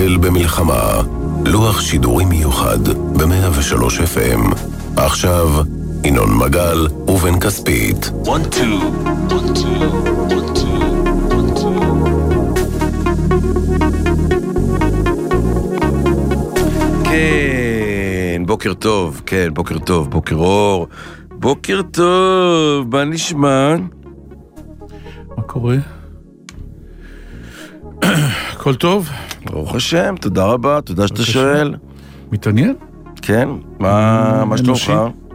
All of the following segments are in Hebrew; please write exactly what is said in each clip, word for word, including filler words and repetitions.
ישראל במלחמה. לוח שידורים מיוחד ב-מאה ושלוש אף אם. עכשיו, ינון מגל ובן כספית. one two one two one two one two. כן, בוקר טוב, כן, בוקר טוב, בוקר אור, בוקר טוב, מה נשמע? מה קורה? הכל טוב? ברוך השם, תודה רבה, תודה שאתה שואל. מתעניין? כן, מה, מה שלומך?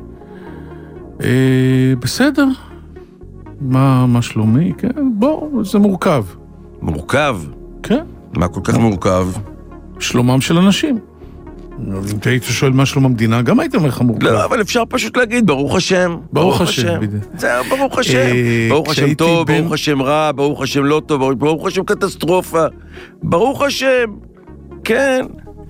אה, בסדר. מה, מה שלומי? כן, בוא, זה מורכב. מורכב? כן. מה כל כך מורכב? שלומם של אנשים. אם אתה היית שואל מה שלום המדינה, גם היית אומר לך מורכב. לא, אבל אפשר פשוט להגיד, ברוך השם. ברוך השם. זהו, ברוך השם. ברוך השם טוב, ברוך השם רע, ברוך השם לא טוב, ברוך השם קטסטרופה. ברוך השם. כן.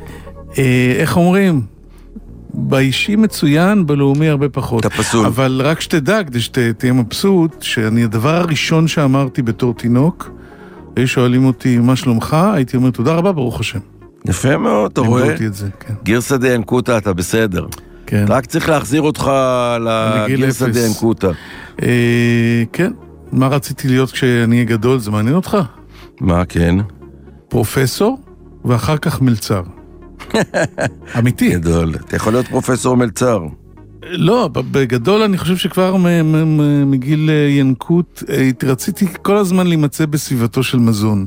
איך אומרים? באישי מצוין, בלאומי הרבה פחות. אתה פסול. אבל רק שתדע, כדי שתהיה מבסוט, שאני הדבר הראשון שאמרתי בתור תינוק, היו שואלים אותי מה שלומך, הייתי אומר תודה רבה, ברוך השם. יפה מאוד, אתה רואה? זה, כן. גירסא דינקותא, אתה בסדר. כן. רק צריך להחזיר אותך לגירסא דינקותא. אה, כן. מה רציתי להיות כשאני אהיה גדול? זה מעניין אותך? מה, כן? פרופסור, ואחר כך מלצר. אמיתי. גדול. אתה יכול להיות פרופסור מלצר. לא, בגדול אני חושב שכבר מגיל ינקות, רציתי כל הזמן להימצא בסביבתו של מזון.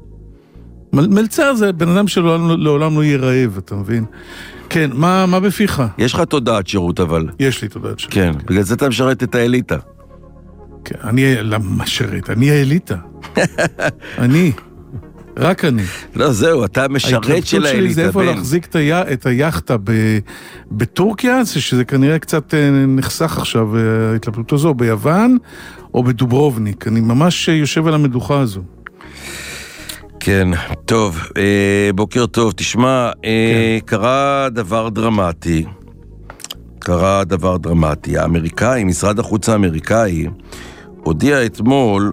מלצר זה בן אדם שלעולם לא יהיה רעב, אתה מבין? כן, מה, מה בפיך? יש לך תודעת שירות אבל. יש לי תודעת שירות. כן, בגלל זה אתה משרת את האליטה. כן, אני, למה משרת? אני האליטה. אני. רק אני. לא, זהו, אתה משרת של האליטה. ההתלבטות שלי זה איפה להחזיק את היחטה בטורקיה, שזה כנראה קצת נחסך עכשיו, ההתלבטות הזו, ביוון או בדוברובניק. אני ממש יושב על המדוכה הזו. כן, טוב, בוקר טוב. תשמע, קרה דבר דרמטי. קרה דבר דרמטי. האמריקאי, משרד החוץ האמריקאי, הודיע אתמול,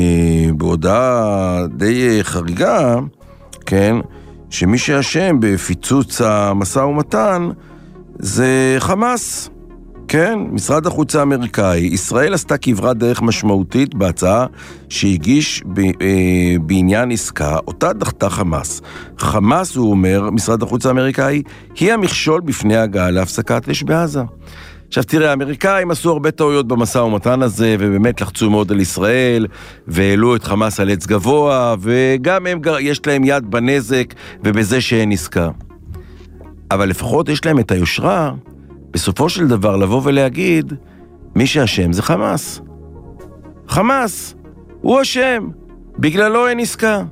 בהודעה די חריגה, כן, שמי שאשם בפיצוץ המשא ומתן זה חמאס. כן, משרד החוץ האמריקאי. ישראל עשתה כברת דרך משמעותית בהצעה שהגיש ב, אה, בעניין עסקה, אותה דחתה חמאס. חמאס, הוא אומר, משרד החוץ האמריקאי, היא המכשול בפני הגעה להפסקת אש בעזה. עכשיו תראה, האמריקאים עשו הרבה טעויות במשא ומתן הזה, ובאמת לחצו מאוד על ישראל, והעלו את חמאס על עץ גבוה, וגם הם, יש להם יד בנזק, ובזה שאין עסקה. אבל לפחות יש להם את היושרה, בסופו של דבר לבוא ולהגיד, מי שהשם זה חמאס. חמאס, הוא השם, בגללו אין עסקה.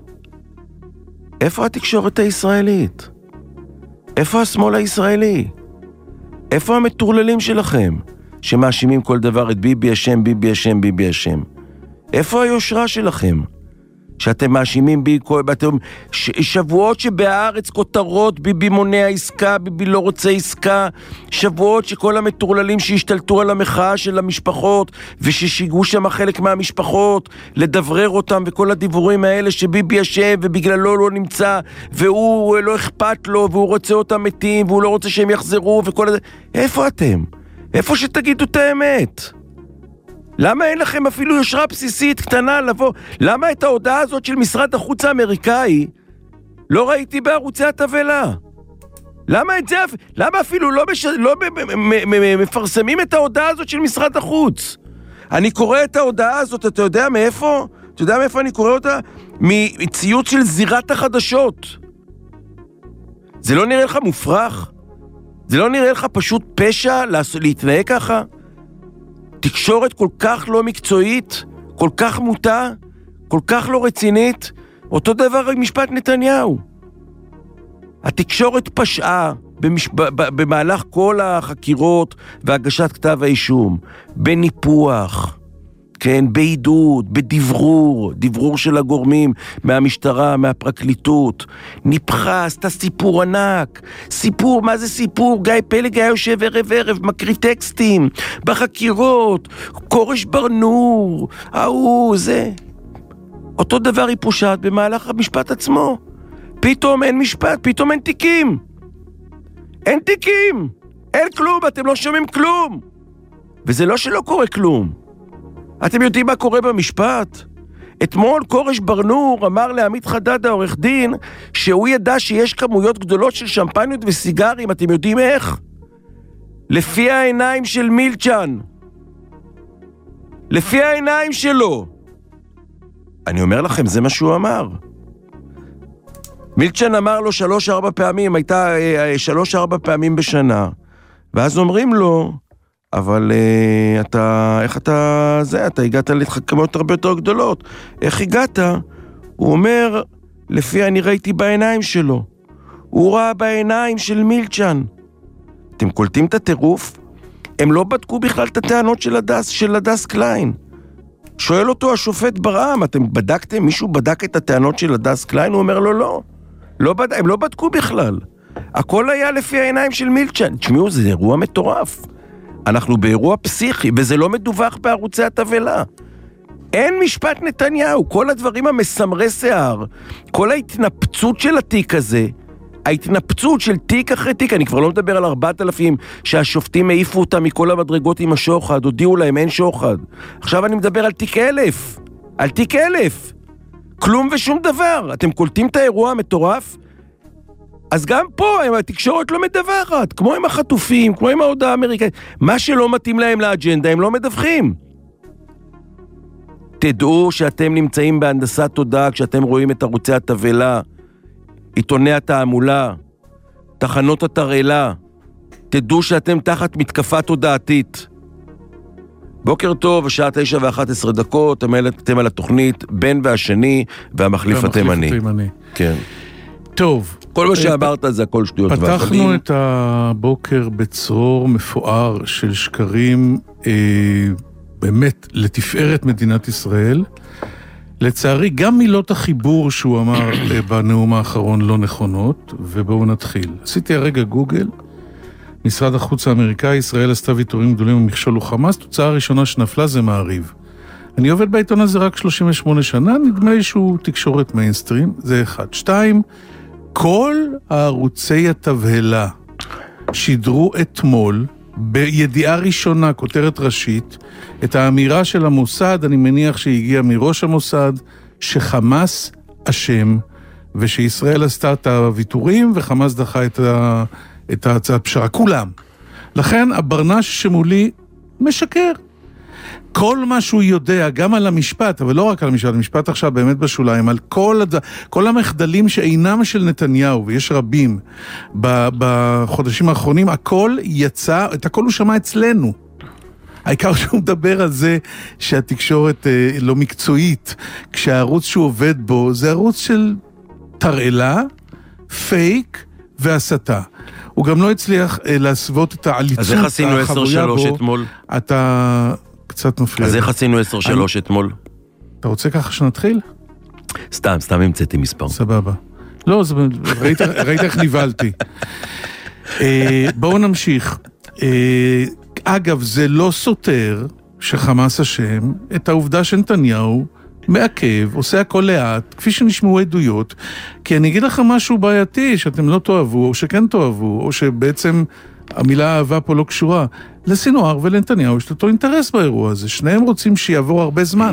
איפה התקשורת הישראלית? איפה השמאל הישראלי? איפה המטורללים שלכם, שמאשימים כל דבר את ביבי השם, ביבי השם, ביבי השם? איפה היושרה שלכם? שאתם מאשימים בי, אתם שבועות שבארץ כותרות, ביבי מונע עסקה, ביבי לא רוצה עסקה, שבועות שכל המטורללים שהשתלטו על המחאה של המשפחות, וששיגעו שם חלק מהמשפחות, לדברר אותם, וכל הדיבורים האלה שביבי אשם, ובגללו לא נמצא, והוא לא אכפת לו, והוא רוצה אותם מתים, והוא לא רוצה שהם יחזרו, וכל הזה. איפה אתם? איפה שתגידו את האמת? למה אין לכם אפילו יושרה בסיסית קטנה לבוא? למה את ההודעה הזאת של משרד החוץ האמריקאי לא ראיתי בערוצי התבלה? למה את זה, למה אפילו לא, מש... לא מפרסמים את ההודעה הזאת של משרד החוץ? אני קורא את ההודעה הזאת, אתה יודע מאיפה? אתה יודע מאיפה אני קורא אותה? מציוץ של זירת החדשות. זה לא נראה לך מופרך? זה לא נראה לך פשוט פשע להתנהג ככה? תקשורת כל כך לא מקצועית, כל כך מוטה, כל כך לא רצינית, אותו דבר עם משפט נתניהו. התקשורת פשעה במש... במהלך כל החקירות והגשת כתב האישום, בניפוח, כן, בעידוד, בדברור, דברור של הגורמים מהמשטרה, מהפרקליטות, ניפחה, עשתה סיפור ענק, סיפור, מה זה סיפור? גיא פלג היה יושב ערב ערב, מקריא טקסטים, בחקירות, קורש ברנור, ההוא, זה. אותו דבר היא פושעת במהלך המשפט עצמו. פתאום אין משפט, פתאום אין תיקים. אין תיקים. אין כלום, אתם לא שומעים כלום. וזה לא שלא קורה כלום. אתם יודעים מה קורה במשפט? אתמול קורש ברנור אמר לעמית חדד העורך דין שהוא ידע שיש כמויות גדולות של שמפניות וסיגרים, אתם יודעים איך? לפי העיניים של מילצ'ן. לפי העיניים שלו. אני אומר לכם, זה מה שהוא אמר. מילצ'ן אמר לו שלוש ארבע פעמים, הייתה שלוש ארבע פעמים בשנה. ואז אומרים לו, אבל uh, אתה, איך אתה, זה, אתה הגעת להתחכמות הרבה יותר גדולות. איך הגעת? הוא אומר, לפי אני ראיתי בעיניים שלו. הוא ראה בעיניים של מילצ'ן. אתם קולטים את הטירוף? הם לא בדקו בכלל את הטענות של הדס, של הדס קליין. שואל אותו השופט ברעם, אתם בדקתם? מישהו בדק את הטענות של הדס קליין? הוא אומר לו, לא. לא בד... הם לא בדקו בכלל. הכל היה לפי העיניים של מילצ'ן. תשמעו, זה אירוע מטורף. אנחנו באירוע פסיכי, וזה לא מדווח בערוצי התבלה. אין משפט נתניהו, כל הדברים המסמרי שיער, כל ההתנפצות של התיק הזה, ההתנפצות של תיק אחרי תיק, אני כבר לא מדבר על ארבעת אלפים שהשופטים העיפו אותם מכל המדרגות עם השוחד, הודיעו להם אין שוחד. עכשיו אני מדבר על תיק אלף, על תיק אלף. כלום ושום דבר. אתם קולטים את האירוע המטורף? אז גם פה התקשורת לא מדווחת, כמו עם החטופים, כמו עם ההודעה האמריקאית. מה שלא מתאים להם לאג'נדה, הם לא מדווחים. תדעו שאתם נמצאים בהנדסת תודעה כשאתם רואים את ערוצי התבלה, עיתוני התעמולה, תחנות התרעלה. תדעו שאתם תחת מתקפה תודעתית. בוקר טוב, השעה תשע ואחת עשרה דקות, אתם על התוכנית בן והשני והמחליף התימני. כן. טוב. כל מה שאמרת זה הכל שטויות ואכלים. פתחנו את הבוקר בצרור מפואר של שקרים אה, באמת לתפארת מדינת ישראל. לצערי, גם מילות החיבור שהוא אמר אה, בנאום האחרון לא נכונות, ובואו נתחיל. עשיתי הרגע גוגל, משרד החוץ האמריקאי, ישראל עשתה ויתורים גדולים ומכשול וחמאס, תוצאה הראשונה שנפלה זה מעריב. אני עובד בעיתון הזה רק שלושים ושמונה שנה, נדמה לי שהוא תקשורת מיינסטרים, זה אחד. שתיים, כל הערוצי התבהלה שידרו אתמול, בידיעה ראשונה, כותרת ראשית, את האמירה של המוסד, אני מניח שהגיע מראש המוסד, שחמאס אשם, ושישראל עשתה את הוויתורים, וחמאס דחה את, ה, את ההצעת פשרה, כולם. לכן הברנש שמולי משקר. כל מה שהוא יודע, גם על המשפט, אבל לא רק על המשפט, המשפט עכשיו באמת בשוליים, על כל, הד... כל המחדלים שאינם של נתניהו, ויש רבים בחודשים האחרונים, הכל יצא, את הכל הוא שמע אצלנו. העיקר שהוא מדבר על זה שהתקשורת אה, לא מקצועית, כשהערוץ שהוא עובד בו, זה ערוץ של תרעלה, פייק והסתה. הוא גם לא הצליח אה, להסוות את העליצות, אז איך עשינו עשר שלוש אתמול? אתה... קצת מפריע. אז איך עשינו עשר שלוש אתמול? אתה רוצה ככה שנתחיל? סתם, סתם המצאתי מספר. סבבה. לא, ראית איך ניבלתי. בואו נמשיך. אגב, זה לא סותר שחמאס אשם את העובדה שנתניהו מעכב, עושה הכל לאט, כפי שנשמעו עדויות, כי אני אגיד לכם משהו בעייתי שאתם לא תאהבו, או שכן תאהבו, או שבעצם המילה אהבה פה לא קשורה. לסינואר ולנתניהו יש אותו אינטרס באירוע הזה. שניהם רוצים שיעבור הרבה זמן.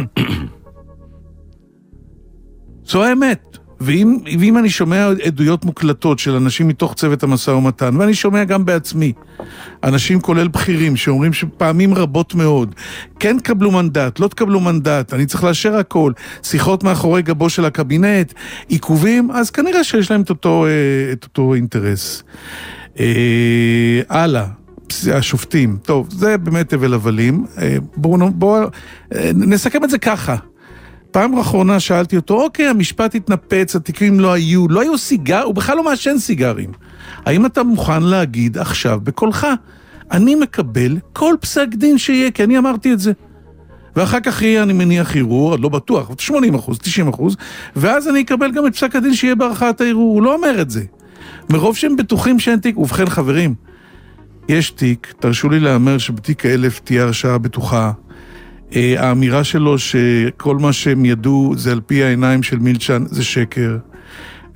זו האמת. ואם, ואם אני שומע עדויות מוקלטות של אנשים מתוך צוות המשא ומתן, ואני שומע גם בעצמי, אנשים כולל בכירים שאומרים שפעמים רבות מאוד, כן תקבלו מנדט, לא תקבלו מנדט, אני צריך לאשר הכל, שיחות מאחורי גבו של הקבינט, עיכובים, אז כנראה שיש להם את אותו, את אותו אינטרס. אה, הלאה, השופטים, טוב, זה באמת אבל הבלים, אה, בואו בוא, אה, נסכם את זה ככה. פעם האחרונה שאלתי אותו, אוקיי, המשפט התנפץ, התיקים לא היו, לא היו סיגר, הוא בכלל לא מעשן סיגרים. האם אתה מוכן להגיד עכשיו בקולך, אני מקבל כל פסק דין שיהיה, כי אני אמרתי את זה. ואחר כך יהיה, אני מניח, ערעור, לא בטוח, שמונים אחוז, תשעים אחוז, ואז אני אקבל גם את פסק הדין שיהיה בערכאת הערעור, הוא לא אומר את זה. מרוב שהם בטוחים שאין תיק, ובכן חברים, יש תיק, תרשו לי לאמר שבתיק האלף תהיה הרשעה בטוחה, האמירה שלו שכל מה שהם ידעו זה על פי העיניים של מילצ'ן זה שקר,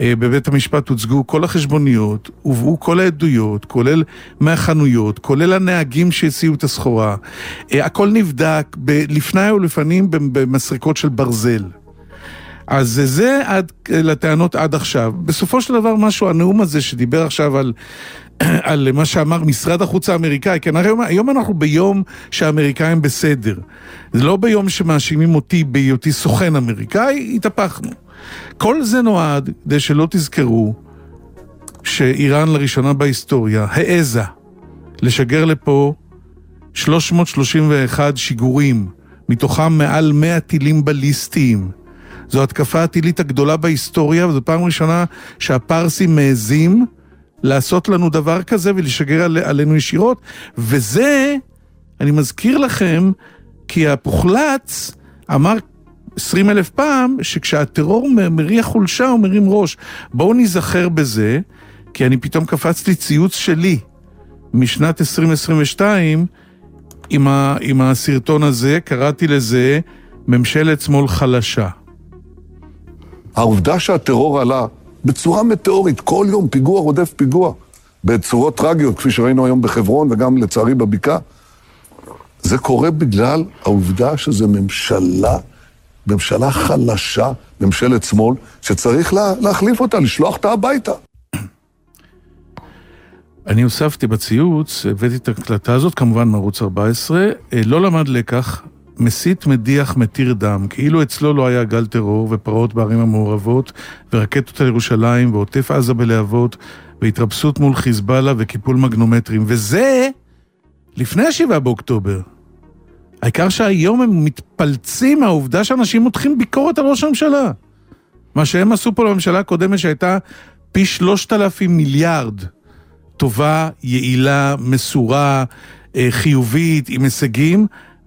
בבית המשפט הוצגו כל החשבוניות, הובאו כל העדויות, כולל מהחנויות, כולל הנהגים שהציעו את הסחורה. הכל נבדק לפני ולפנים במסריקות של ברזל. אז זה עד, לטענות עד עכשיו. בסופו של דבר משהו, הנאום הזה שדיבר עכשיו על, על מה שאמר משרד החוץ האמריקאי, כן, היום, היום אנחנו ביום שהאמריקאים בסדר. זה לא ביום שמאשימים אותי בהיותי סוכן אמריקאי, התהפכנו. כל זה נועד כדי שלא תזכרו שאיראן לראשונה בהיסטוריה העזה לשגר לפה שלוש מאות שלושים ואחד שיגורים, מתוכם מעל מאה טילים בליסטיים. זו התקפה הטילית הגדולה בהיסטוריה, וזו פעם ראשונה שהפרסים מעזים לעשות לנו דבר כזה ולשגר על, עלינו ישירות, וזה, אני מזכיר לכם, כי הפוחלץ אמר עשרים אלף פעם, שכשהטרור מריח חולשה הוא מרים ראש. בואו נזכר בזה, כי אני פתאום קפצתי ציוץ שלי, משנת עשרים עשרים ושתיים, עם, ה, עם הסרטון הזה, קראתי לזה, ממשלת שמאל חלשה. העובדה שהטרור עלה בצורה מטאורית, כל יום פיגוע רודף פיגוע, בצורות טרגיות, כפי שראינו היום בחברון וגם לצערי בבקעה, זה קורה בגלל העובדה שזה ממשלה, ממשלה חלשה, ממשלת שמאל, שצריך לה, להחליף אותה, לשלוח אותה הביתה. אני הוספתי בציוץ, הבאתי את הקלטה הזאת, כמובן מערוץ ארבע עשרה, לא למד לקח, מסית מדיח מתיר דם, כאילו אצלו לא היה גל טרור ופרעות בערים המעורבות, ורקטות על ירושלים, ועוטף עזה בלהבות, והתרפסות מול חיזבאללה וקיפול מגנומטרים, וזה לפני השבעה באוקטובר. העיקר שהיום הם מתפלצים מהעובדה שאנשים מותחים ביקורת על ראש הממשלה. מה שהם עשו פה לממשלה הקודמת שהייתה פי שלושת אלפים מיליארד, טובה, יעילה, מסורה, חיובית, עם הישגים,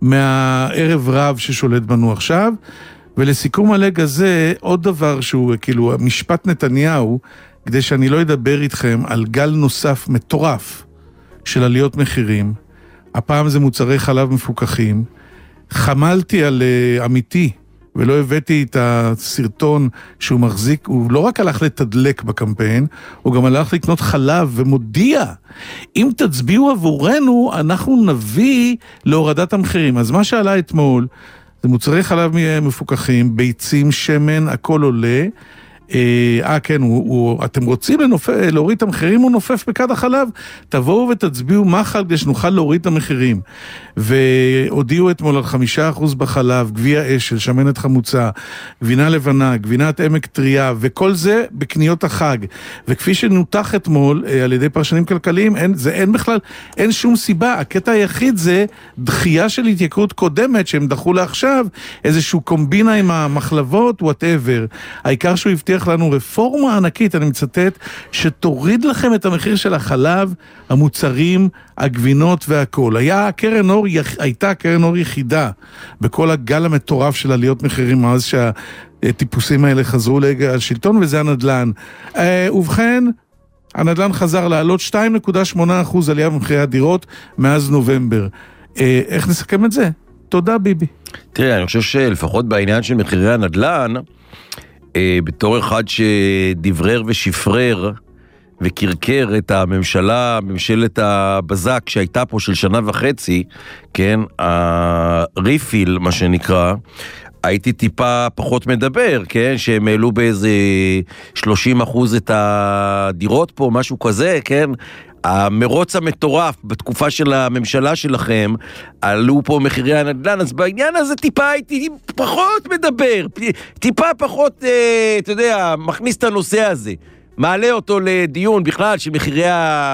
מהערב רב ששולט בנו עכשיו. ולסיכום הלג הזה, עוד דבר שהוא כאילו משפט נתניהו, כדי שאני לא אדבר איתכם על גל נוסף מטורף של עליות מחירים. הפעם זה מוצרי חלב מפוקחים. חמלתי על uh, אמיתי, ולא הבאתי את הסרטון שהוא מחזיק, הוא לא רק הלך לתדלק בקמפיין, הוא גם הלך לקנות חלב ומודיע, אם תצביעו עבורנו, אנחנו נביא להורדת המחירים. אז מה שעלה אתמול, זה מוצרי חלב מפוקחים, ביצים, שמן, הכל עולה. אה, כן, הוא, הוא, אתם רוצים לנופ... להוריד את המחירים, הוא נופף בכד החלב, תבואו ותצביעו מחל כדי שנוכל להוריד את המחירים. והודיעו אתמול על חמישה אחוז בחלב, גביע אשל, שמנת חמוצה, גבינה לבנה, גבינת עמק טריה, וכל זה בקניות החג. וכפי שנותח אתמול על ידי פרשנים כלכליים, אין, זה אין בכלל, אין שום סיבה. הקטע היחיד זה דחייה של התייקרות קודמת, שהם דחו לעכשיו, איזשהו קומבינה עם המחלבות, whatever. העיקר שהוא הבטיח לנו רפורמה ענקית, אני מצטט, שתוריד לכם את המחיר של החלב, המוצרים, הגבינות והכל. היה קרן אור, הייתה קרן אור יחידה בכל הגל המטורף של עליות מחירים מאז שהטיפוסים האלה חזרו לשלטון, וזה הנדלן. ובכן, הנדלן חזר לעלות שתיים נקודה שמונה אחוז עלייה במחירי הדירות מאז נובמבר. איך נסכם את זה? תודה ביבי. תראה, אני חושב שלפחות בעניין של מחירי הנדלן, בתור אחד שדברר ושפרר וקרקר את הממשלה, ממשלת הבזק שהייתה פה של שנה וחצי, כן, הריפיל, מה שנקרא, הייתי טיפה פחות מדבר, כן, שהם העלו באיזה שלושים אחוז את הדירות פה, משהו כזה, כן, המרוץ המטורף בתקופה של הממשלה שלכם, עלו פה מחירי הנדל"ן, אז בעניין הזה טיפה הייתי פחות מדבר, טיפה פחות, אה, אתה יודע, מכניס את הנושא הזה, מעלה אותו לדיון בכלל של מחירי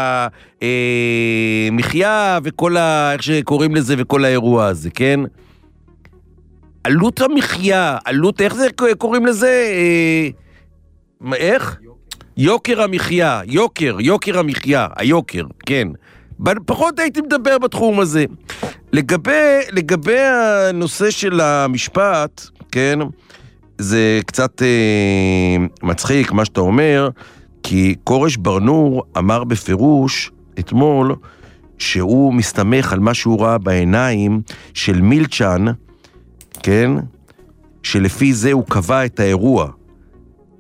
המחיה וכל ה... איך שקוראים לזה וכל האירוע הזה, כן? עלות המחיה, עלות, איך זה קוראים לזה? אה, איך? יוקר המחיה, יוקר, יוקר המחיה, היוקר, כן. פחות הייתי מדבר בתחום הזה. לגבי, לגבי הנושא של המשפט, כן, זה קצת אה, מצחיק מה שאתה אומר, כי קורש ברנור אמר בפירוש אתמול, שהוא מסתמך על מה שהוא ראה בעיניים של מילצ'ן, כן, שלפי זה הוא קבע את האירוע.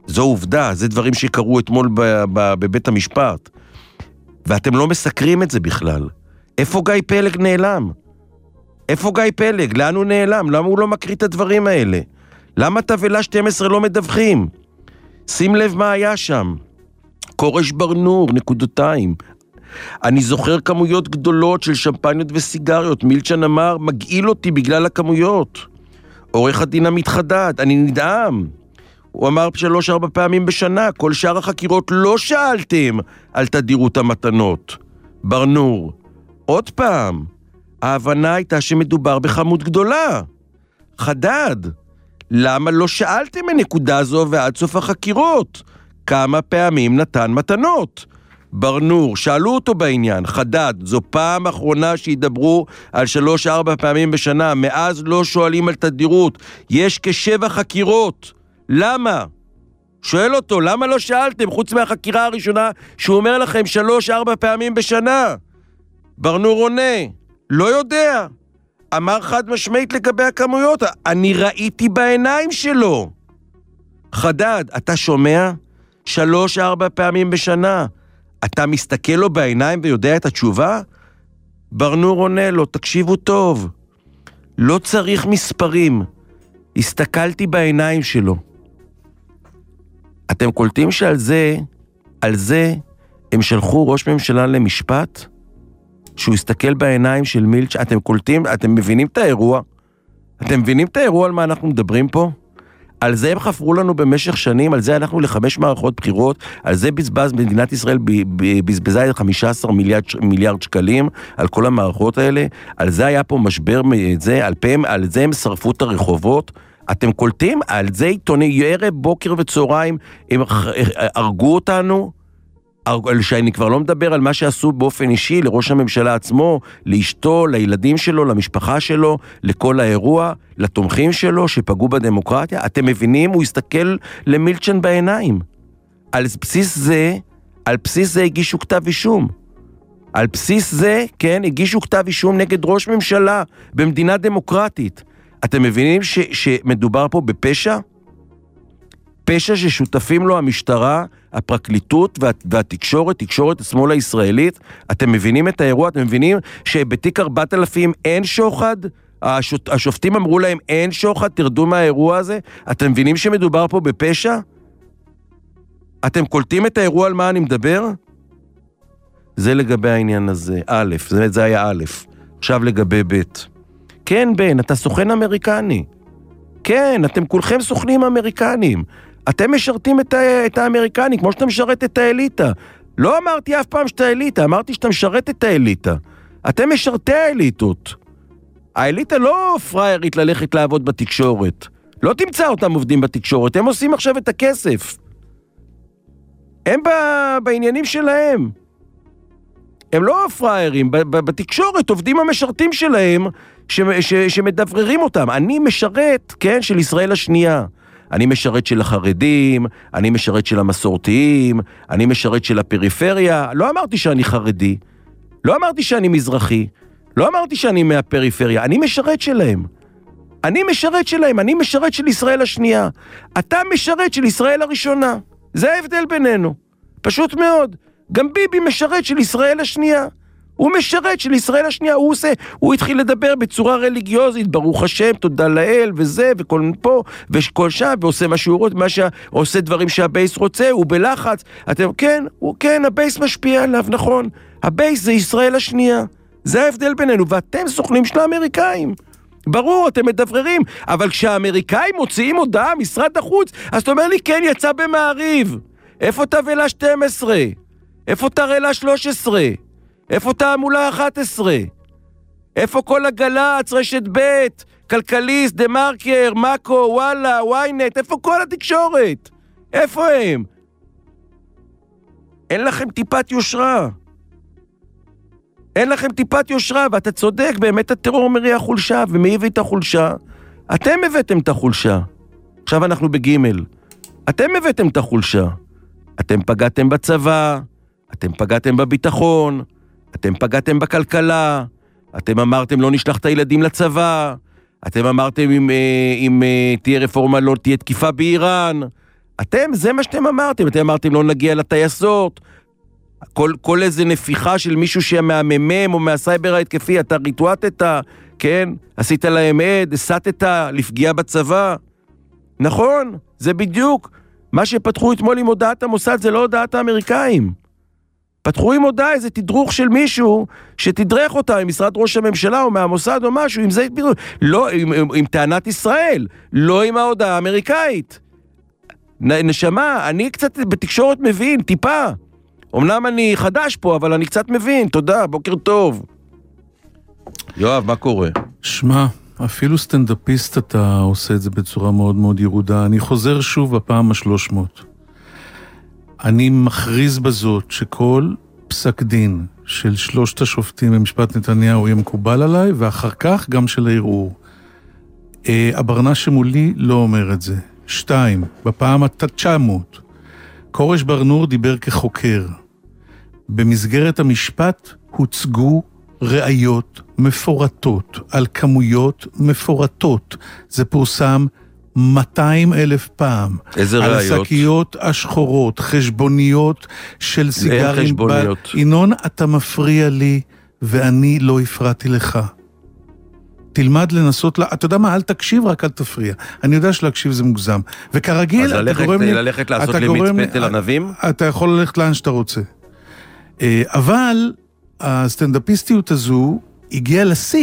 זו עובדה, זה דברים שקרו אתמול בבית המשפט. ואתם לא מסקרים את זה בכלל. איפה גיא פלג נעלם? איפה גיא פלג? לאן הוא נעלם? למה הוא לא מקריא את הדברים האלה? למה תבלה שתים עשרה לא מדווחים? שים לב מה היה שם. קורש ברנור, נקודותיים. אני זוכר כמויות גדולות של שמפניות וסיגריות. מילצ'ן אמר, מגעיל אותי בגלל הכמויות. עורך הדין עמית חדד, אני נדהם. הוא אמר שלוש ארבע פעמים בשנה, כל שאר החקירות לא שאלתם על תדירות המתנות. ברנור, עוד פעם, ההבנה הייתה שמדובר בכמות גדולה. חדד, למה לא שאלתם מנקודה זו ועד סוף החקירות? כמה פעמים נתן מתנות? ברנור, שאלו אותו בעניין. חדד, זו פעם אחרונה שידברו על שלוש ארבע פעמים בשנה, מאז לא שואלים על תדירות. יש כשבע חקירות. למה? שואל אותו, למה לא שאלתם חוץ מהחקירה הראשונה שהוא אומר לכם שלוש ארבע פעמים בשנה? ברנור עונה, לא יודע. אמר חד משמעית לגבי הכמויות, אני ראיתי בעיניים שלו. חדד, אתה שומע? שלוש ארבע פעמים בשנה. אתה מסתכל לו בעיניים ויודע את התשובה? ברנור עונה לו, תקשיבו טוב. לא צריך מספרים. הסתכלתי בעיניים שלו. אתם קולטים שעל זה, על זה, הם שלחו ראש ממשלה למשפט? שהוא הסתכל בעיניים של מילצ'. אתם קולטים, אתם מבינים את האירוע? אתם מבינים את האירוע על מה אנחנו מדברים פה? על זה הם חפרו לנו במשך שנים, על זה אנחנו לחמש מערכות בחירות, על זה בזבז, מדינת ישראל בזבזה חמישה עשר מיליארד, מיליארד שקלים, על כל המערכות האלה, על זה היה פה משבר, זה, על, פעם, על זה הם שרפו את הרחובות, אתם קולטים? על זה עיתוני ערב, בוקר וצהריים, הם הרגו אותנו, שאני כבר לא מדבר על מה שעשו באופן אישי, לראש הממשלה עצמו, לאשתו, לילדים שלו, למשפחה שלו, לכל האירוע, לתומכים שלו שפגעו בדמוקרטיה. אתם מבינים? הוא הסתכל למילצ'ן בעיניים. על בסיס זה, על בסיס זה הגישו כתב אישום. על בסיס זה, כן, הגישו כתב אישום נגד ראש ממשלה במדינה דמוקרטית. אתם מבינים ש, שמדובר פה בפשע? פשע ששותפים לו המשטרה, הפרקליטות וה, והתקשורת, תקשורת השמאל הישראלית. אתם מבינים את האירוע? אתם מבינים שבתיק ארבעת אלפים אין שוחד? השוט, השופטים אמרו להם אין שוחד, תרדו מהאירוע הזה. אתם מבינים שמדובר פה בפשע? אתם קולטים את האירוע על מה אני מדבר? זה לגבי העניין הזה. א', זה, זה היה א'. עכשיו לגבי ב'. כן, בן, אתה סוכן אמריקני. כן, אתם כולכם סוכנים אמריקנים. אתם משרתים את, ה- את האמריקני, כמו שאתה משרת את האליטה. לא אמרתי אף פעם שאתה אליטה, אמרתי שאתה משרת את האליטה. אתם משרתי האליטות. האליטה לא פריירית ללכת לעבוד בתקשורת. לא תמצא אותם עובדים בתקשורת, הם עושים עכשיו את הכסף. הם ב- בעניינים שלהם. הם לא פריירים, בתקשורת עובדים המשרתים שלהם ש- ש- שמדבררים אותם. אני משרת, כן, של ישראל השנייה. אני משרת של החרדים, אני משרת של המסורתיים, אני משרת של הפריפריה. לא אמרתי שאני חרדי, לא אמרתי שאני מזרחי, לא אמרתי שאני מהפריפריה, אני משרת שלהם. אני משרת שלהם, אני משרת של ישראל השנייה. אתה משרת של ישראל הראשונה. זה ההבדל בינינו. פשוט מאוד. גם ביבי משרת של ישראל השנייה. הוא משרת של ישראל השנייה, הוא עושה, הוא התחיל לדבר בצורה רליגיוזית, ברוך השם, תודה לאל, וזה, וכל פה, וכל שם, ועושה מה שהוא רוצה, מה שעושה דברים שהבייס רוצה, הוא בלחץ. אתם, כן, הוא, כן, הבייס משפיע עליו, נכון. הבייס זה ישראל השנייה. זה ההבדל בינינו, ואתם סוכנים של האמריקאים. ברור, אתם מדבררים, אבל כשהאמריקאים מוציאים הודעה, משרד החוץ, אז אתה אומר לי, כן, יצא במעריב. איפה תבלה שתים עשרה? איפה תרלה שלוש עשרה? איפה תעמולה אחת עשרה? איפה כל הגלץ, רשת ב', כלכליסט, דה מרקר, מקו, וואלה, וויינט, איפה כל התקשורת? איפה הם? אין לכם טיפת יושרה. אין לכם טיפת יושרה, ואתה צודק, באמת הטרור מריח חולשה, ומי הביא את החולשה? אתם הבאתם את החולשה. עכשיו אנחנו בגימל. אתם הבאתם את החולשה. אתם פגעתם בצבא, אתם פגעתם בביטחון, אתם פגעתם בכלכלה, אתם אמרתם לא נשלח את הילדים לצבא, אתם אמרתם אם, אם תהיה רפורמה לא תהיה תקיפה באיראן, אתם, זה מה שאתם אמרתם, אתם אמרתם לא נגיע לטייסות, כל, כל איזה נפיחה של מישהו שמהממם או מהסייבר ההתקפי, אתה ריטואטת, כן? עשית להם עד, הסתת לפגיעה בצבא. נכון, זה בדיוק. מה שפתחו אתמול עם הודעת המוסד זה לא הודעת האמריקאים. פתחו עם הודעה איזה תדרוך של מישהו שתדרך אותה עם משרד ראש הממשלה או מהמוסד או משהו, עם זה התבירו. לא, עם, עם, עם טענת ישראל, לא עם ההודעה האמריקאית. נשמה, אני קצת בתקשורת מבין, טיפה. אמנם אני חדש פה, אבל אני קצת מבין. תודה, בוקר טוב. יואב, מה קורה? שמע, אפילו סטנדאפיסט אתה עושה את זה בצורה מאוד מאוד ירודה. אני חוזר שוב בפעם השלוש מאות. אני מכריז בזאת שכל פסק דין של שלושת השופטים במשפט נתניהו יהיה מקובל עליי, ואחר כך גם של הערעור. הברנש שמולי לא אומר את זה. שתיים, בפעם ה-תשע מאות, קורש ברנור דיבר כחוקר. במסגרת המשפט הוצגו ראיות מפורטות, על כמויות מפורטות. זה פורסם מאתיים אלף פעם. איזה על ראיות? על השקיות השחורות, חשבוניות של סיגרים. אין חשבוניות. ינון, אתה מפריע לי, ואני לא הפרעתי לך. תלמד לנסות, לה... אתה יודע מה, אל תקשיב, רק אל תפריע. אני יודע שלהקשיב זה מוגזם. וכרגיל, אז ללכת, גורם לי... ללכת לעשות לי מצפת אל ענבים? אתה יכול ללכת לאן שאתה רוצה. אבל הסטנדאפיסטיות הזו הגיעה לשיא,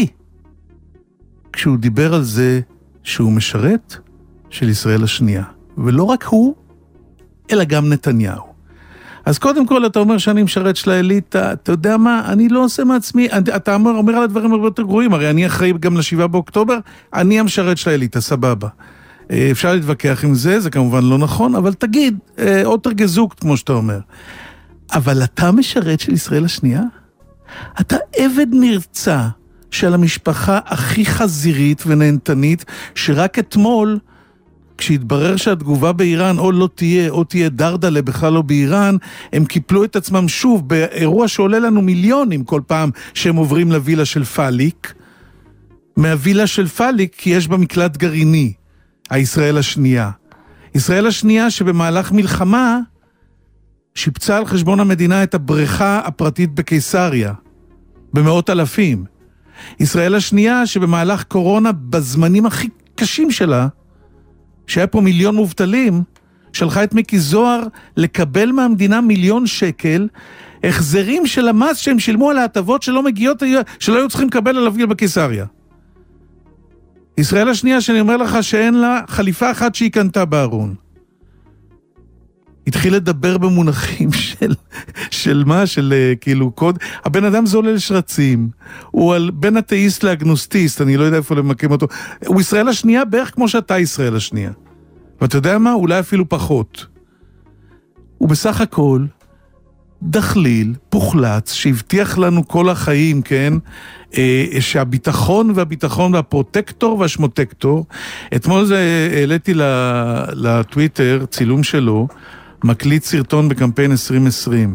כשהוא דיבר על זה שהוא משרת של ישראל השנייה. ולא רק הוא, אלא גם נתניהו. אז קודם כל אתה אומר שאני משרת של האליטה, אתה יודע מה, אני לא עושה מעצמי, אתה אומר, אומר על הדברים הרבה יותר גרועים, הרי אני אחראי גם לשבעה באוקטובר, אני המשרת של האליטה, סבבה. אפשר להתווכח עם זה, זה כמובן לא נכון, אבל תגיד, אוטר גזוקט, כמו שאתה אומר. אבל אתה משרת של ישראל השנייה? אתה עבד נרצע של המשפחה הכי חזירית ונהנתנית, שרק אתמול, כשהתברר שהתגובה באיראן או לא תהיה, או תהיה דרדלה בכלל לא באיראן, הם קיפלו את עצמם שוב באירוע שעולה לנו מיליונים כל פעם שהם עוברים לווילה של פאליק, מהווילה של פאליק כי יש בה מקלט גרעיני, הישראל השנייה. ישראל השנייה שבמהלך מלחמה שיפצה על חשבון המדינה את הבריכה הפרטית בקיסריה, במאות אלפים. ישראל השנייה שבמהלך קורונה בזמנים הכי קשים שלה, שהיה פה מיליון מובטלים, שלחה את מיקי זוהר לקבל מהמדינה מיליון שקל, החזרים של המס שהם שילמו על ההטבות שלא מגיעות, שלא היו צריכים לקבל על הוויל בקיסריה. ישראל השנייה שאני אומר לך שאין לה חליפה אחת שהיא קנתה בארון. התחיל לדבר במונחים של, של מה, של כאילו קוד, הבן אדם זולל שרצים, הוא על בין אתאיסט לאגנוסטיסט, אני לא יודע איפה למקם אותו, הוא ישראל השנייה בערך כמו שאתה ישראל השנייה, ואתה יודע מה? אולי אפילו פחות. הוא בסך הכל דחליל, פוחלץ, שהבטיח לנו כל החיים, כן, שהביטחון והביטחון והפרוטקטור והשמוטקטור, אתמול זה העליתי לטוויטר צילום שלו, מקליט סרטון בקמפיין עשרים עשרים.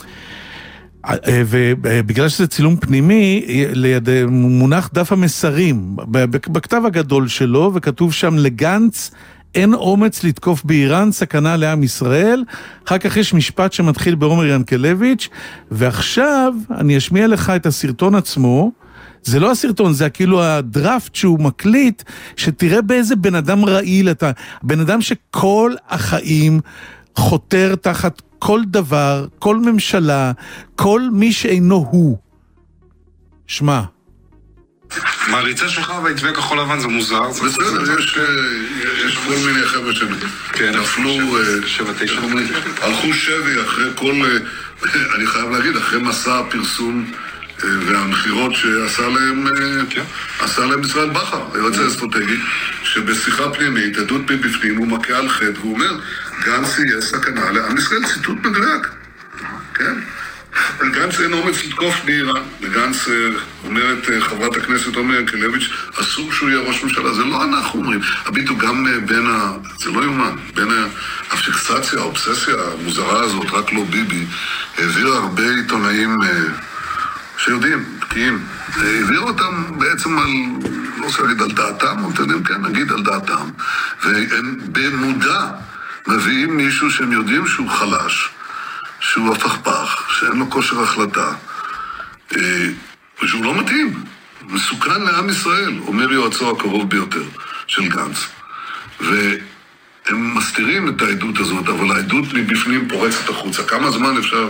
ובגלל שזה צילום פנימי, ליד, מונח דף המסרים, בכתב הגדול שלו, וכתוב שם לגנץ, אין אומץ לתקוף באיראן, סכנה לעם ישראל. אחר כך יש משפט שמתחיל בעומר ינקלביץ', ועכשיו אני אשמיע לך את הסרטון עצמו, זה לא הסרטון, זה כאילו הדרפט שהוא מקליט, שתראה באיזה בן אדם רעיל אתה, בן אדם שכל החיים חותר תחת כל דבר, כל ממשלה, כל מי שאינו הוא. שמע. מעריצה שלך והתווה כחול לבן זה מוזר. בסדר, יש כל מיני חבר'ה שנפלו, הלכו שבי אחרי כל, אני חייב להגיד, אחרי מסע הפרסום והמחירות שעשה להם, עשה להם ישראל בכר, היועץ האסטרטגי, שבשיחה פנימית, עדות מבפנים, הוא מכה על חטא, הוא אומר, גנץ יהיה סכנה לעם ישראל, ציטוט מדויק, כן? גנץ אין אומץ לתקוף באיראן, וגנץ אומרת חברת הכנסת עומר ינקלביץ', אסור שהוא יהיה ראש ממשלה, זה לא אנחנו אומרים, הביטו גם בין ה... זה לא יומן, בין הפיקסציה, האובססיה המוזרה הזאת, רק לא ביבי, העביר הרבה עיתונאים שיודעים, בקיאים, העביר אותם בעצם על, לא רוצה להגיד על דעתם, אבל אתם יודעים, כן, נגיד על דעתם, והם במודע מביאים מישהו שהם יודעים שהוא חלש, שהוא הפכפך, שאין לו כושר החלטה, ושהוא לא מתאים, מסוכן לעם ישראל, אומר יועצו הקרוב ביותר של גנץ. והם מסתירים את העדות הזאת, אבל העדות מבפנים פורצת החוצה. כמה זמן אפשר,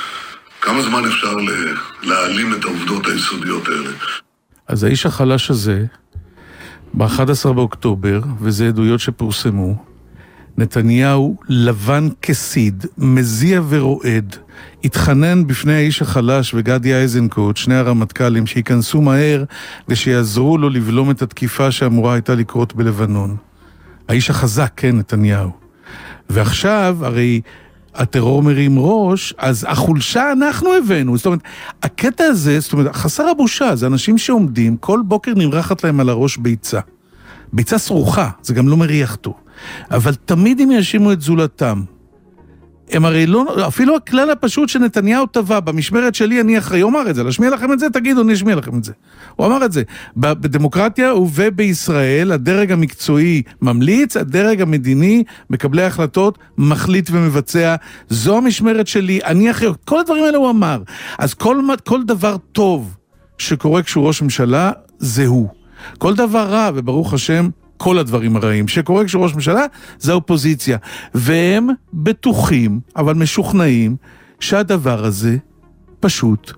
כמה זמן אפשר להעלים את העובדות היסודיות האלה? אז האיש החלש הזה, ב-אחד עשר באוקטובר, וזה עדויות שפורסמו, נתניהו לבן כסיד, מזיע ורועד, התחנן בפני האיש החלש וגדי איזנקוט, שני הרמטכ"לים, שיכנסו מהר ושיעזרו לו לבלום את התקיפה שאמורה הייתה לקרות בלבנון. האיש החזק, כן, נתניהו. ועכשיו, הרי הטרור מרים ראש, אז החולשה אנחנו הבאנו. זאת אומרת, הקטע הזה, זאת אומרת, חסר הבושה, זה אנשים שעומדים, כל בוקר נמרחת להם על הראש ביצה. ביצה סרוחה, זה גם לא מריח טוב. אבל תמיד הם יאשימו את זולתם. הם הרי לא, אפילו הכלל הפשוט שנתניהו טבע, במשמרת שלי אני אחרי, הוא אמר את זה, להשמיע לכם את זה, תגידו, אני אשמיע לכם את זה. הוא אמר את זה. בדמוקרטיה ובישראל, הדרג המקצועי ממליץ, הדרג המדיני, מקבלי ההחלטות, מחליט ומבצע, זו המשמרת שלי, אני אחרי, כל הדברים האלה הוא אמר. אז כל, כל דבר טוב שקורה כשהוא ראש ממשלה, זה הוא. כל דבר רע, וברוך השם, כל הדברים הרעים שקורה כשהוא ראש ממשלה, זה האופוזיציה. והם בטוחים, אבל משוכנעים, שהדבר הזה פשוט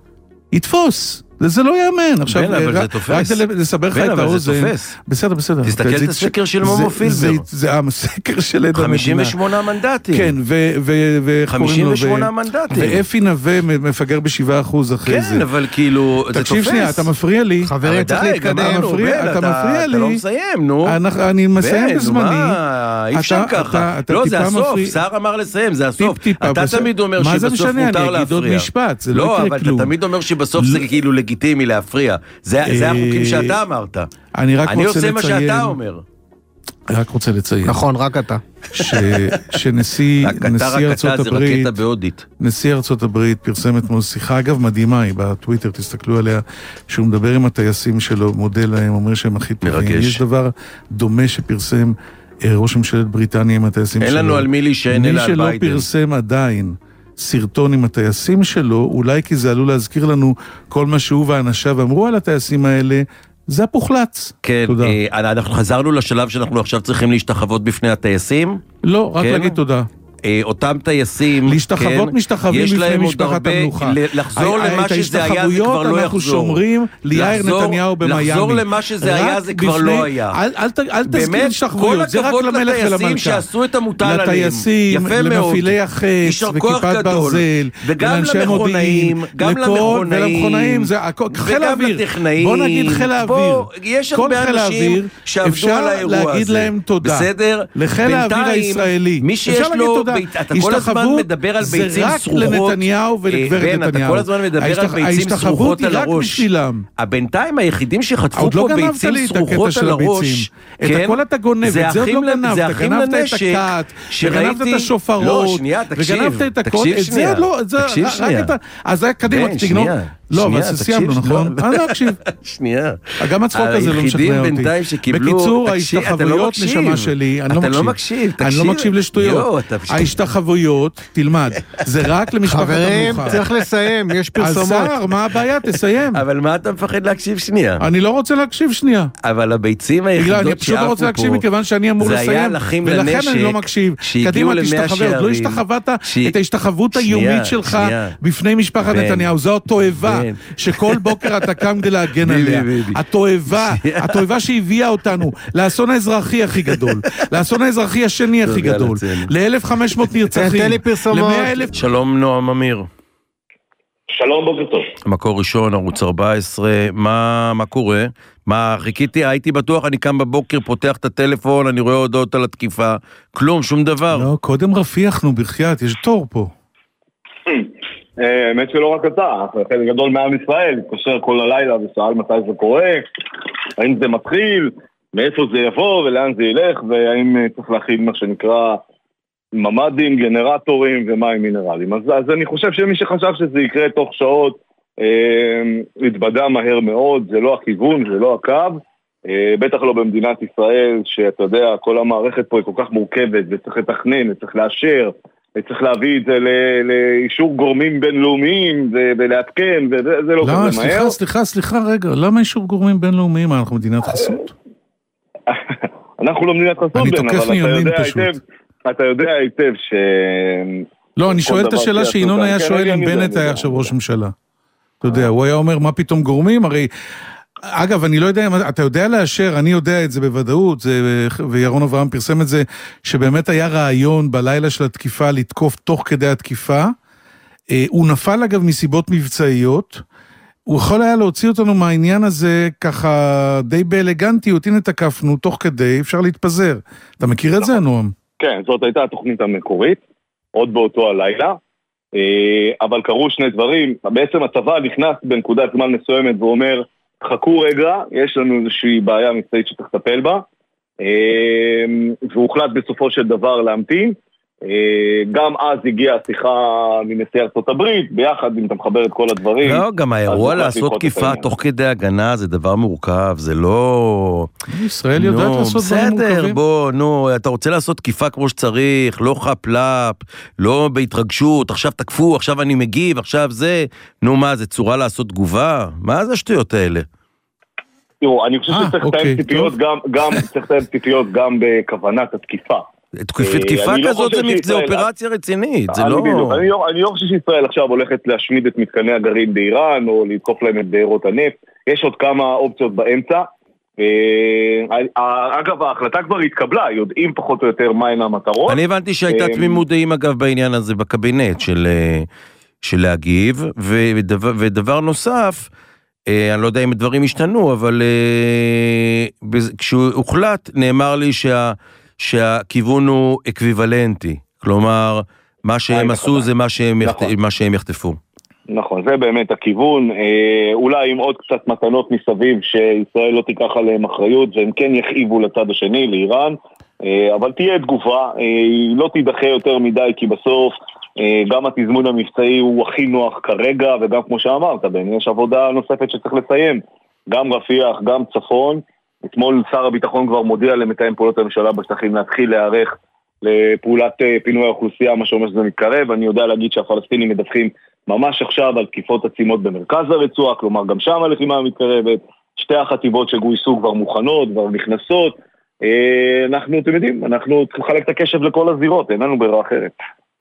יתפוס. זה לא יאמן. עכשיו, בן, אבל זה תופס. רק לסבר לך את האוזן. בסדר, בסדר. תסתכל את הסקר של מומו פילבר. זה הסקר של עד המדינה. חמישים ושמונה מנדטים. כן, ו... חמישים ושמונה מנדטים. ואפי נווה מפגר בשבעה אחוז אחרי זה. כן, אבל כאילו, זה תופס. תקשיב שנייה, אתה מפריע לי. חברים, צריך להתקדם. אתה מפריע לי. אתה לא מסיים, נו. אני מסיים בזמני. אי אפשר ככה. לא, זה הסוף. שר אמר לסיים, זה הסוף. אתה תמיד אומר שבסוף מותר להפריע. לא, אבל אתה תמיד אומר שבסוף זה כאילו לגיטימי להפריע. זה החוקים שאתה אמרת. אני רק אני רוצה עושה לציין... מה שאתה אומר. אני רק רוצה לציין. נכון, רק אתה. ש... שנשיא נשיא ארצות הברית, נשיא ארצות הברית פרסם אתמול שיחה, אגב מדהימה, היא בטוויטר, תסתכלו עליה, שהוא מדבר עם הטייסים שלו, מודה להם, אומר שהם הכי טובים. יש דבר דומה שפרסם ראש ממשלת בריטניה עם הטייסים שלו. אין לנו על מי להישען אלא על ביידן. מי שלא פרסם עדיין סרטון עם הטייסים שלו, אולי כי זה עלול להזכיר לנו כל מה שהוא ואנשיו אמרו על הטייסים האלה, זה הפוחלץ. כן, תודה. אה, אנחנו חזרנו לשלב שאנחנו עכשיו צריכים להשתחוות בפני הטייסים. לא, רק כן? להגיד תודה. אה, אותם טייסים, להשתחוות כן, משתחווים בפני משפחת המלוכה. לחזור למה שזה היה זה כבר לא אנחנו יחזור. שומרים ליאיר נתניהו במיימי. לחזור למה שזה היה זה כבר לא היה. אל, אל, אל תזכיר השתחוויות, זה רק למלך ולמלכה. שעשו את המוטל עליהם. לטייסים, למפעילי החץ, וכיפת ברזל, וגם למכונאים, גם למכונאים, וגם לטכנאים. בוא נגיד חיל האוויר. יש הרבה אנשים שעבדו על האירוע הזה. אפשר להגיד להם תודה. בסדר? לחיל האוויר הישראלי. מי שיש לו, אתה כל הזמן מדבר על ביצים סרוחות. זה רק לנתניהו ולגברת נתניהו. אתה כל הזמן מדבר על ביצים סרוחות על הראש. הבינתיים היחידים שחטפו פה ביצים סרוחות על הראש, את הכל אתה גונב, את זה עוד לא גנבת. אתה גנבת את הכת, וגנבת את השופרות, לא, שנייה, וגנבת את הכל. תקשיב שנייה. תקשיב שנייה. אז זה קדימה, תגנוב. לא, אבל זה סיימנו, נכון? אני לא אקשיב. שנייה. גם הצחוק הזה לא משכנע אותי. בקיצור, ההשתחוויות נשמה שלי, אני לא מקשיב. אני לא מקשיב לשטויות. ההשתחוויות, תלמד, זה רק למשפחת המלוכה. חברים, צריך לסיים, יש פרסומות. אז שר, מה הבעיה? תסיים. אבל מה אתה מפחד להקשיב שנייה? אני לא רוצה להקשיב שנייה. אבל הביצים היחידות אני פשוט לא רוצה להקשיב מכיוון שאני אמור לסיים, ולכן אני לא מקשיב. קדימה תשתחווה, עוד לא השתחוות את ההשתחוות היומית שלך בפני משפחת נתניהו. זו תועבה שכל בוקר אתה קם כדי להגן עליה. התועבה, התועבה שהביאה אותנו לאסון האזרחי הכי גדול, לאסון האזרחי השני הכי גדול, ל-אלף וחמש מאות נרצחים, ל-מאה אלף... שלום נועם אמיר. שלום, בוקר טוב. מקור ראשון, ערוץ ארבע עשרה, מה, מה קורה? מה, חיכיתי, הייתי בטוח, אני קם בבוקר, פותח את הטלפון, אני רואה הודעות על התקיפה, כלום, שום דבר. לא, קודם רפיחנו בחייאת, יש תור פה. האמת שלא רק אתה, חלק גדול מעם ישראל, התקשר כל הלילה ושאל מתי זה קורה, האם זה מתחיל, מאיפה זה יבוא ולאן זה ילך, והאם צריך להכין מה שנקרא ממדים, גנרטורים ומים מינרלים. אז, אז אני חושב שמי שחשב שזה יקרה תוך שעות, אה, התבדה מהר מאוד, זה לא הכיוון, זה לא הקו, בטח לא במדינת ישראל, שאתה יודע, כל המערכת פה היא כל כך מורכבת, וצריך לתכנן, וצריך לאשר, וצריך להביא את זה לאישור גורמים בינלאומיים, ולהתקן, וזה לא כזה מהר. לא, סליחה, סליחה, סליחה, רגע, למה אישור גורמים בינלאומיים? אנחנו מדינת חסות? אנחנו לא מדינת חסות, אני תוקף מימין פשוט. אתה יודע היטב ש... לא, אני שואל את השאלה שינון היה שואל אם בנט היה עכשיו ראש ממשלה. אתה יודע, הוא היה אומר, מה פתאום גורמים? הרי... אגב, אני לא יודע, אתה יודע לאשר, אני יודע את זה בוודאות, זה, וירון אברהם פרסם את זה, שבאמת היה רעיון בלילה של התקיפה לתקוף תוך כדי התקיפה, הוא נפל אגב מסיבות מבצעיות, הוא יכול היה להוציא אותנו מהעניין הזה ככה די באלגנטיות, הנה תקפנו תוך כדי, אפשר להתפזר. אתה מכיר את זה, נועם? כן, זאת הייתה התוכנית המקורית, עוד באותו הלילה, אבל קרו שני דברים, בעצם הצבא נכנס בנקודת זמן מסוימת ואומר, חכו רגע, יש לנו איזושהי בעיה מבצעית שצריך לטפל בה, והוחלט בסופו של דבר להמתין. גם אז הגיעה השיחה מנשיא ארצות הברית, ביחד אם אתה מחבר את כל הדברים. לא, גם האירוע לעשות תקיפה תוך כדי הגנה זה דבר מורכב, זה לא... ישראל יודעת לעשות דברים מורכבים. בסדר, בוא, נו, אתה רוצה לעשות תקיפה כמו שצריך, לא חפלפ, לא בהתרגשות, עכשיו תקפו, עכשיו אני מגיב, עכשיו זה, נו מה, זה צורה לעשות תגובה? מה זה השטויות האלה? תראו, אני חושב שצריך לתאם ציפיות גם, צריך לתאם ציפיות גם בכוונת התקיפה. תקיפה כזאת זה אופרציה רצינית, זה לא... אני לא חושב שישראל עכשיו הולכת להשמיד את מתקני הגרעין באיראן, או לתקוף להם את בארות הנפט, יש עוד כמה אופציות באמצע. אגב, ההחלטה כבר התקבלה, יודעים פחות או יותר מהן המטרות. אני הבנתי שהייתה תמימות דעים אגב בעניין הזה בקבינט של להגיב, ודבר נוסף, אני לא יודע אם הדברים השתנו, אבל כשהוא הוחלט נאמר לי שה... שהכיוון הוא אקוויוולנטי, כלומר, מה שהם עשו זה מה שהם, נכון. יחט... מה שהם יחטפו. נכון, זה באמת הכיוון, אה, אולי עם עוד קצת מתנות מסביב שישראל לא תיקח עליהם אחריות, והם כן יכאיבו לצד השני, לאיראן, אה, אבל תהיה תגובה, אה, היא לא תידחה יותר מדי, כי בסוף אה, גם התזמון המבצעי הוא הכי נוח כרגע, וגם כמו שאמרת, בין יש עבודה נוספת שצריך לסיים, גם רפיח, גם צפון, אתמול שר הביטחון כבר מודיע למתאם פעולות הממשלה בשטחים להתחיל להיערך לפעולת פינוי האוכלוסייה, מה שאומר שזה מתקרב. אני יודע להגיד שהפלסטינים מדווחים ממש עכשיו על תקיפות עצימות במרכז הרצועה, כלומר גם שם הלחימה מתקרבת, שתי החטיבות שגויסו כבר מוכנות, כבר נכנסות. אנחנו, אתם יודעים, אנחנו צריכים לחלק את הקשב לכל הזירות, אין לנו ברירה אחרת.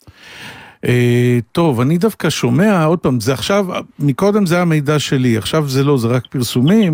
טוב, אני דווקא שומע, עוד פעם, זה עכשיו, מקודם זה המידע שלי, עכשיו זה לא, זה רק פרסומים,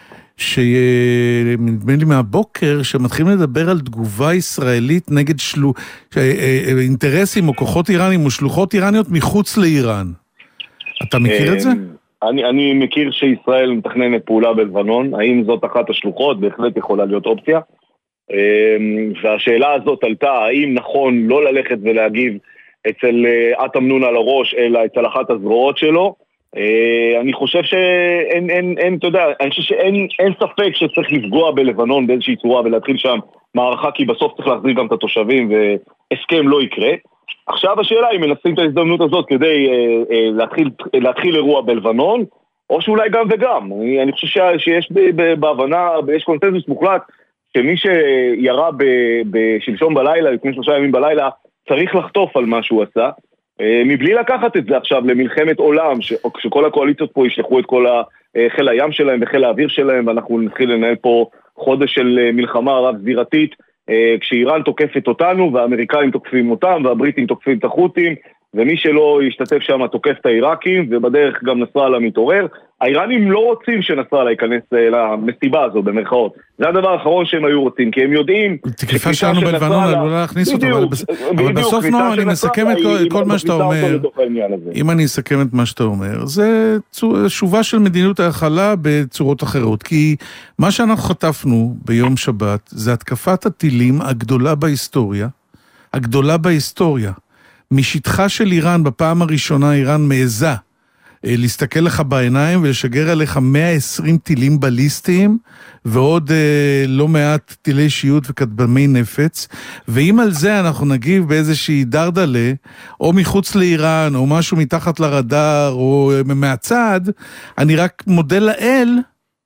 שנדמה לי מהבוקר שמתחילים לדבר על תגובה ישראלית נגד שלו, אינטרסים או כוחות איראנים או שלוחות איראניות מחוץ לאיראן. אתה מכיר את זה? אני, אני מכיר שישראל מתכננת פעולה בלבנון, האם זאת אחת השלוחות? בהחלט יכולה להיות אופציה. והשאלה הזאת עלתה, האם נכון לא ללכת ולהגיב אצל אטם נון על הראש, אלא אצל אחת הזרועות שלו? אני חושב שאין, אין, אין, אתה יודע, אני חושב שאין אין ספק שצריך לפגוע בלבנון באיזושהי צורה ולהתחיל שם מערכה, כי בסוף צריך להחזיר גם את התושבים והסכם לא יקרה. עכשיו השאלה היא, מנסים את ההזדמנות הזאת כדי אה, אה, להתחיל, להתחיל אירוע בלבנון, או שאולי גם וגם. אני, אני חושב שיש ב, ב, בהבנה, יש קונצנזוס מוחלט, שמי שירה בשלשום בלילה, לפני שלושה ימים בלילה, צריך לחטוף על מה שהוא עשה, מבלי לקחת את זה עכשיו למלחמת עולם, ש... שכל הקואליציות פה ישלחו את כל חיל הים שלהם וחיל האוויר שלהם, ואנחנו נתחיל לנהל פה חודש של מלחמה רב זירתית, כשאיראן תוקפת אותנו, והאמריקאים תוקפים אותם, והבריטים תוקפים את החות'ים, ומי שלא ישתתף שם תוקף את העיראקים, ובדרך גם נסראללה מתעורר. האיראנים לא רוצים שנסראללה ייכנס למסיבה הזו, במרכאות. זה הדבר האחרון שהם היו רוצים, כי הם יודעים... תקיפה שלנו בלבנון עלולה להכניס אותו, אבל בסוף נועם, אני מסכם את כל מה שאתה אומר, אם אני אסכם את מה שאתה אומר, זה שובה של מדיניות ההכלה בצורות אחרות, כי מה שאנחנו חטפנו ביום שבת, זה התקפת הטילים הגדולה בהיסטוריה, הגדולה בהיסטוריה, משטחה של איראן, בפעם הראשונה איראן מעזה להסתכל לך בעיניים ולשגר עליך מאה ועשרים טילים בליסטיים ועוד אה, לא מעט טילי שיוט וכתבמי נפץ, ואם על זה אנחנו נגיב באיזושהי דרדלה או מחוץ לאיראן או משהו מתחת לרדאר או מהצד, אני רק מודה לאל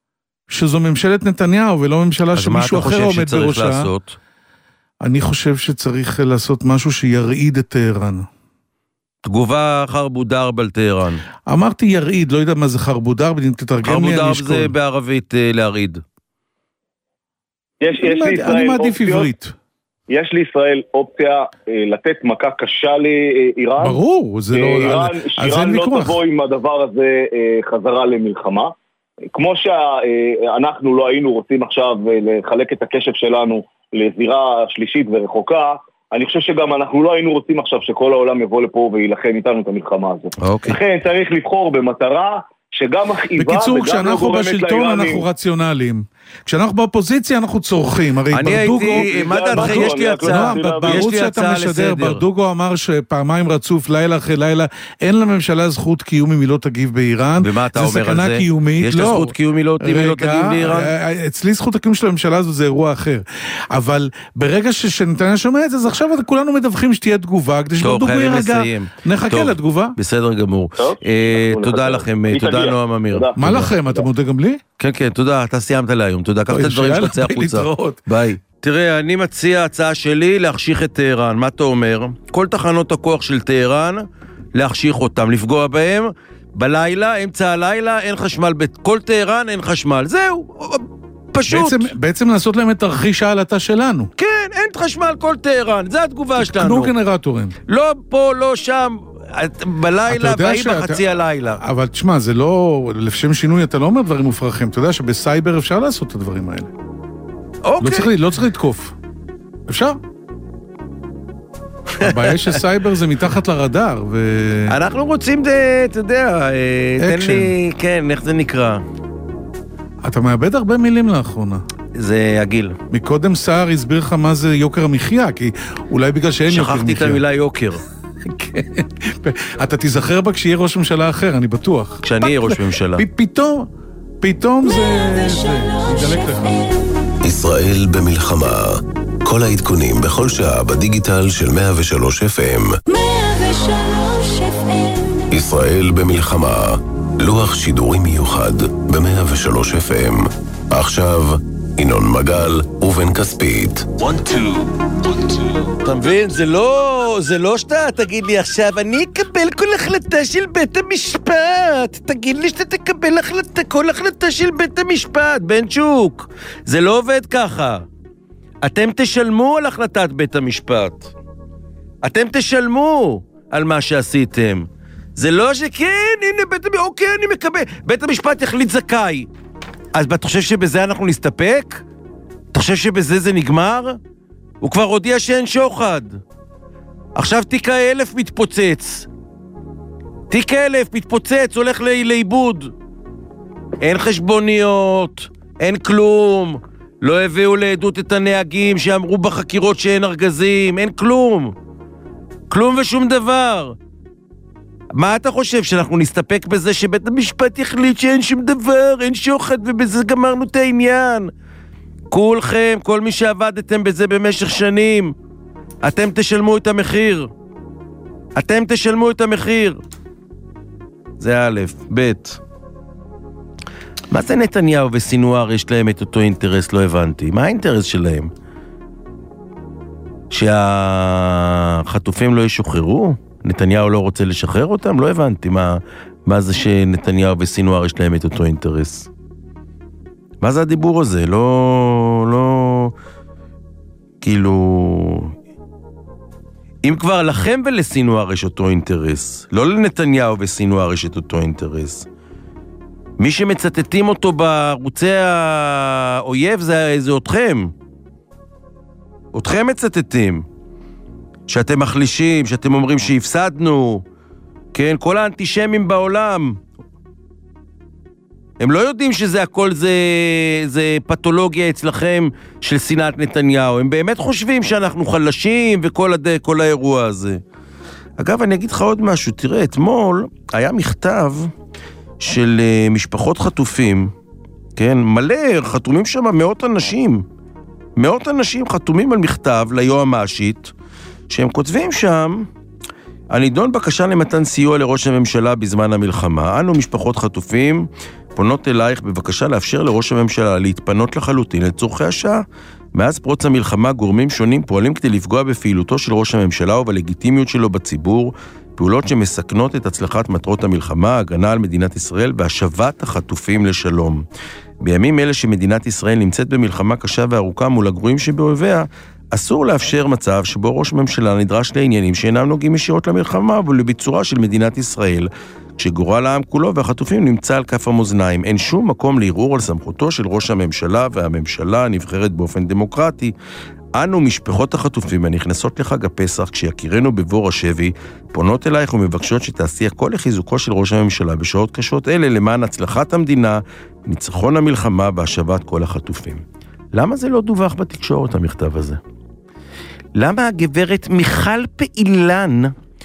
שזו ממשלת נתניהו, ולא ממשלה שמישהו אחר עומד בראשה. אז מה אתה חושב שצריך לעשות? אני חושב שצריך לעשות משהו שירעיד את טהרן. תגובה חרבודרב על טהרן. אמרתי ירעיד, לא יודע מה זה חרבודרב, תתרגם לי, אני אשכול. חרבודרב זה בערבית להרעיד. יש, יש אני, אני מעדיף עברית. יש לישראל אופציה אה, לתת מכה קשה לאיראן. ברור, זה לא... איראן, על, איראן לא ויכוח. תבוא עם הדבר הזה אה, חזרה למלחמה. כמו שאנחנו אה, לא היינו רוצים עכשיו אה, לחלק את הקשב שלנו לזירה שלישית ורחוקה, אני חושב שגם אנחנו לא היינו רוצים עכשיו שכל העולם יבוא לפה וילחם איתנו את המלחמה הזאת. אוקיי. לכן צריך לבחור במטרה שגם מכאיבה בקיצור, וגם כשאנחנו בשלטון אנחנו רציונליים. כשאנחנו באופוזיציה אנחנו צורכים. הרי ברדוגו... מה דעתך? יש לי הצעה. בערוץ שאתה משדר, ברדוגו אמר שפעמיים רצוף, לילה אחרי לילה, אין לממשלה זכות קיום אם היא לא תגיב באיראן. ומה אתה אומר על זה? קיומית. יש לה זכות קיום אם היא לא תגיב באיראן? אצלי זכות הקיום של הממשלה הזו זה אירוע אחר. אבל ברגע שנתניה שומע את זה, אז עכשיו כולנו מדווחים שתהיה תגובה, כדי שברדוגו יירגע. נחכה לתגובה. בסדר גמור. תודה לכם. תודה נועם אמיר. מה לכם? אתה מודה גם לי? כן, כן, תודה. אתה סיימת להיום. תודה. קח את הדברים שלך, צא החוצה. ביי. תראה, אני מציע הצעה שלי להחשיך את טהרן. מה אתה אומר? כל תחנות הכוח של טהרן, להחשיך אותם, לפגוע בהם. בלילה, אמצע הלילה, אין חשמל. בכל טהרן אין חשמל. זהו. פשוט. בעצם, בעצם לעשות להם את תרחיש העלתה שלנו. כן, אין חשמל כל טהרן. זה התגובה שלנו. תקנו גנרטורים. לא פה, לא שם. בלילה, והיא בחצי הלילה. אבל תשמע, זה לא, לשם שינוי אתה לא אומר דברים מופרכים, אתה יודע שבסייבר אפשר לעשות את הדברים האלה. אוקיי. לא צריך, לא צריך לתקוף. אפשר? הבעיה שסייבר זה מתחת לרדאר, ו... אנחנו רוצים, אתה יודע, תן לי, כן, איך זה נקרא? אתה מאבד הרבה מילים לאחרונה. זה הגיל. מקודם סער הסביר לך מה זה יוקר המחיה, כי אולי בגלל שאין יוקר מחיה. שכחתי את המילה יוקר. אתה תיזכר בה כשיהיה ראש ממשלה אחר, אני בטוח. כשאני אהיה ראש ממשלה. פתאום, פתאום זה... ידלק לך. ישראל במלחמה. כל העדכונים בכל שעה בדיגיטל של מאה ושלוש אף אם. מאה ושלוש אף אם. ישראל במלחמה. לוח שידורי מיוחד ב-מאה ושלוש אף אם. עכשיו, ינון מגל ובן כספית. one two one two. אתה מבין? זה לא, זה לא שאתה תגיד לי עכשיו, אני אקבל כל החלטה של בית המשפט. תגיד לי שאתה תקבל החלטה, כל החלטה של בית המשפט, בן צ'וק. זה לא עובד ככה. אתם תשלמו על החלטת בית המשפט. אתם תשלמו על מה שעשיתם. זה לא שכן, הנה בית המשפט, אוקיי, אני מקבל. בית המשפט יחליט זכאי. אז אתה חושב שבזה אנחנו נסתפק? אתה חושב שבזה זה נגמר? הוא כבר הודיע שאין שוחד. עכשיו תיק האלף מתפוצץ. תיק האלף מתפוצץ, הולך לאיבוד. אין חשבוניות, אין כלום. לא הביאו לעדות את הנהגים שאמרו בחקירות שאין ארגזים, אין כלום. כלום ושום דבר. מה אתה חושב, שאנחנו נסתפק בזה שבית המשפט יחליט שאין שום דבר, אין שוחד, ובזה גמרנו את העניין? כולכם, כל מי שעבדתם בזה במשך שנים, אתם תשלמו את המחיר. אתם תשלמו את המחיר. זה א', ב'. מה זה נתניהו וסינואר יש להם את אותו אינטרס? לא הבנתי. מה האינטרס שלהם? שהחטופים לא ישוחררו? נתניהו לא רוצה לשחרר אותם? לא הבנתי. מה, מה זה שנתניהו וסינואר יש להם את אותו אינטרס? מה זה הדיבור הזה? לא, לא, כאילו, אם כבר לכם ולסינואר יש אותו אינטרס, לא לנתניהו וסינואר יש את אותו אינטרס. מי שמצטטים אותו בערוצי האויב זה, זה אתכם. אתכם מצטטים. שאתם מחלישים, שאתם אומרים שהפסדנו. כן, כל האנטישמים בעולם. הם לא יודעים שזה הכל זה, זה פתולוגיה אצלכם של שנאת נתניהו. הם באמת חושבים שאנחנו חלשים וכל הד... כל האירוע הזה. אגב, אני אגיד לך עוד משהו. תראה, אתמול היה מכתב של משפחות חטופים, כן, מלא, חתומים שם מאות אנשים. מאות אנשים חתומים על מכתב ליועמ"שית, שהם כותבים שם, הנידון בקשה למתן סיוע לראש הממשלה בזמן המלחמה. אנו משפחות חטופים, פונות אלייך בבקשה לאפשר לראש הממשלה להתפנות לחלוטין לצורכי השעה. מאז פרוץ המלחמה גורמים שונים פועלים כדי לפגוע בפעילותו של ראש הממשלה ובלגיטימיות שלו בציבור, פעולות שמסכנות את הצלחת מטרות המלחמה, הגנה על מדינת ישראל והשבת החטופים לשלום. בימים אלה שמדינת ישראל נמצאת במלחמה קשה וארוכה מול הגרועים שבאויביה, אסור לאפשר מצב שבו ראש ממשלה נדרש לעניינים שאינם נוגעים ישירות למלחמה ולביצורה של מדינת ישראל, כשגורל העם כולו והחטופים נמצא על כף המאזניים. אין שום מקום לערעור על סמכותו של ראש הממשלה, והממשלה נבחרת באופן דמוקרטי. אנו משפחות החטופים הנכנסות לחג הפסח כשיקירנו בבור השבי, פונות אלייך ומבקשות שתעשי הכל לחיזוקו של ראש הממשלה בשעות קשות אלה למען הצלחת המדינה, ניצחון המלחמה והשבת כל החטופים. למה זה לא דווח בתקשורת המכתב הזה? למה הגברת מיכל פעילן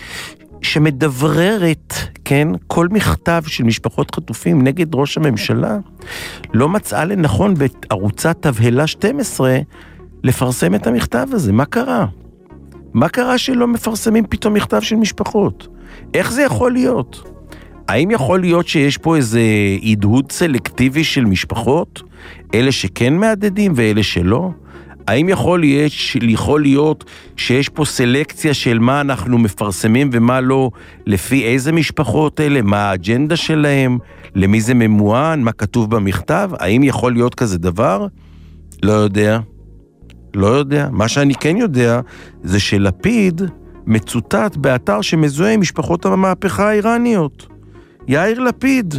שמדבררת, כן, כל מכתב של משפחות חטופים נגד ראש הממשלה, לא מצאה לנכון בערוצה תבהלה שתים עשרה לפרסם את המכתב הזה? מה קרה? מה קרה שלא מפרסמים פתאום מכתב של משפחות? איך זה יכול להיות? האם יכול להיות שיש פה איזה עידוד סלקטיבי של משפחות? אלה שכן מעדדים ואלה שלא? האם יכול להיות, יכול להיות שיש פה סלקציה של מה אנחנו מפרסמים ומה לא, לפי איזה משפחות אלה, מה האג'נדה שלהם, למי זה ממוען, מה כתוב במכתב? האם יכול להיות כזה דבר? לא יודע. לא יודע. מה שאני כן יודע זה שלפיד מצוטט באתר שמזוהה עם משפחות המהפכה האיראניות. יאיר לפיד,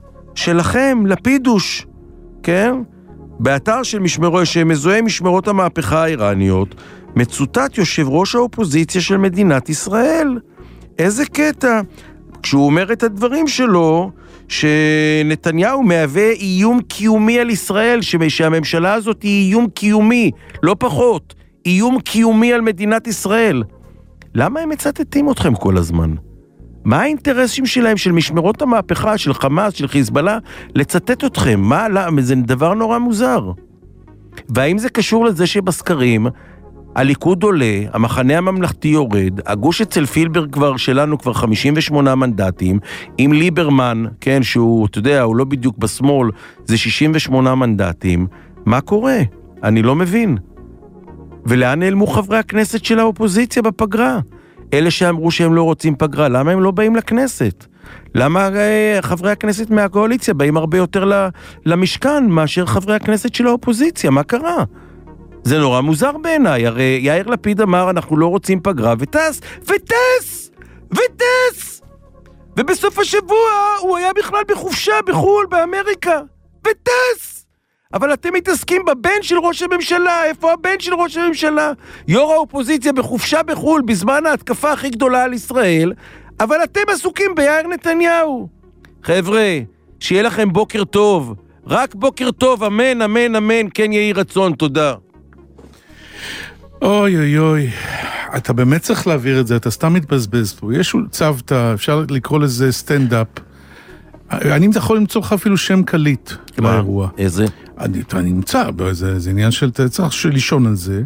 שלכם, לפידוש, כן? באתר של משמרו, שמזוהה משמרות המהפכה האיראניות, מצוטט יושב ראש האופוזיציה של מדינת ישראל. איזה קטע. כשהוא אומר את הדברים שלו, שנתניהו מהווה איום קיומי על ישראל, שהממשלה הזאת היא איום קיומי, לא פחות, איום קיומי על מדינת ישראל. למה הם מצטטים אתכם כל הזמן? מה האינטרסים שלהם, של משמרות המהפכה, של חמאס, של חיזבאללה, לצטט אתכם? מה? למה? זה דבר נורא מוזר. והאם זה קשור לזה שבסקרים הליכוד עולה, המחנה הממלכתי יורד, הגוש אצל פילברג כבר שלנו כבר חמישים ושמונה מנדטים, עם ליברמן, כן, שהוא, אתה יודע, הוא לא בדיוק בשמאל, זה שישים ושמונה מנדטים. מה קורה? אני לא מבין. ולאן נעלמו חברי הכנסת של האופוזיציה בפגרה? אלה שאמרו שהם לא רוצים פגרה, למה הם לא באים לכנסת? למה חברי הכנסת מהקואליציה באים הרבה יותר למשכן מאשר חברי הכנסת של האופוזיציה? מה קרה? זה נורא מוזר בעיניי. הרי יאיר לפיד אמר אנחנו לא רוצים פגרה וטס, וטס, וטס. ובסוף השבוע הוא היה בכלל בחופשה בחול, באמריקה, וטס. אבל אתם מתעסקים בבן של ראש הממשלה. איפה הבן של ראש הממשלה? יו"ר האופוזיציה בחופשה בחול בזמן ההתקפה הכי גדולה על ישראל, אבל אתם עסוקים ביאיר נתניהו. חבר'ה, שיהיה לכם בוקר טוב. רק בוקר טוב, אמן, אמן, אמן, כן יהי רצון, תודה. אוי אוי אוי, אתה באמת צריך להעביר את זה, אתה סתם מתבזבז פה. יש צוותא, אפשר לקרוא לזה סטנדאפ. אני יכול למצוא לך אפילו שם קליט לאירוע. איזה? אני, אני נמצא, זה, זה עניין של, צריך לישון על זה.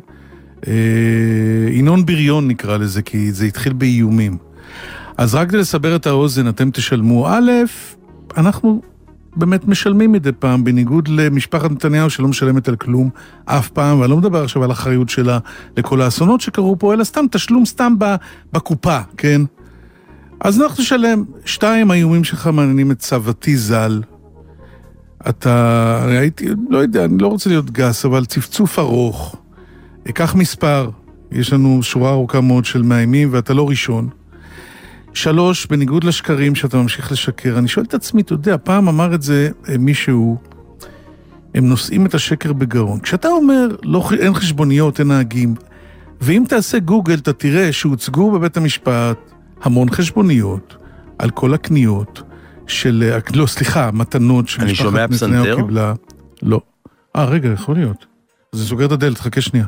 ינון בריון נקרא לזה, כי זה התחיל באיומים. אז רק כדי לסבר את האוזן, אתם תשלמו. א', אנחנו באמת משלמים מדי פעם, בניגוד למשפחת נתניהו שלא משלמת על כלום אף פעם, ואני לא מדבר עכשיו על האחריות שלה לכל האסונות שקרו פה, אלא סתם תשלום סתם בקופה, כן? אז אנחנו נשלם. שתיים, האיומים שלך מעניינים את סבתי ז"ל. אתה, הייתי, לא יודע, אני לא רוצה להיות גס, אבל צפצוף ארוך. אקח מספר, יש לנו שורה ארוכה מאוד של מאיימים, ואתה לא ראשון. שלוש, בניגוד לשקרים שאתה ממשיך לשקר, אני שואל את עצמי, אתה יודע, פעם אמר את זה מישהו, הם נושאים את השקר בגאון. כשאתה אומר, לא, אין חשבוניות, אין נהגים, ואם תעשה גוגל, אתה תראה שהוצגו בבית המשפט המון חשבוניות על כל הקניות של, לא, סליחה, מתנות שמשפחת נתניהו קיבלה. לא. אה, רגע, יכול להיות. זה סוגר את הדלת, חכה שנייה.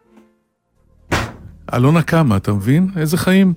אלונה קמה, אתה מבין? איזה חיים?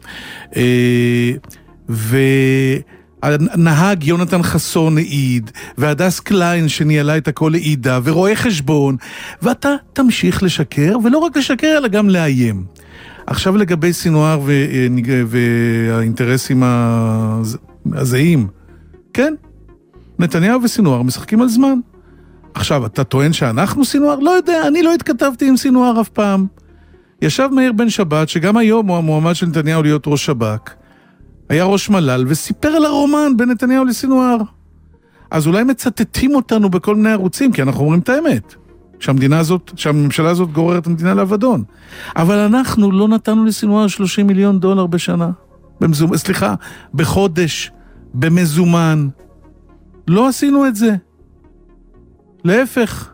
והנהג יונתן חסון העיד, והדס קליין שניהלה את הכל העידה, ורואה חשבון, ואתה תמשיך לשקר, ולא רק לשקר, אלא גם לאיים. עכשיו לגבי סינואר והאינטרסים הזהים, כן? נתניהו וסינואר משחקים על זמן. עכשיו, אתה טוען שאנחנו סינואר? לא יודע, אני לא התכתבתי עם סינואר אף פעם. ישב מאיר בן שבת, שגם היום הוא המועמד של נתניהו להיות ראש שב"כ, היה ראש מל"ל, וסיפר על הרומן בין נתניהו לסינואר. אז אולי מצטטים אותנו בכל מיני ערוצים, כי אנחנו אומרים את האמת. שהמדינה הזאת, שהממשלה הזאת גוררת המדינה לאבדון. אבל אנחנו לא נתנו לסינואר שלושים מיליון דולר בשנה. במזומ... סליחה, בחודש, במזומן. לא עשינו את זה. להפך.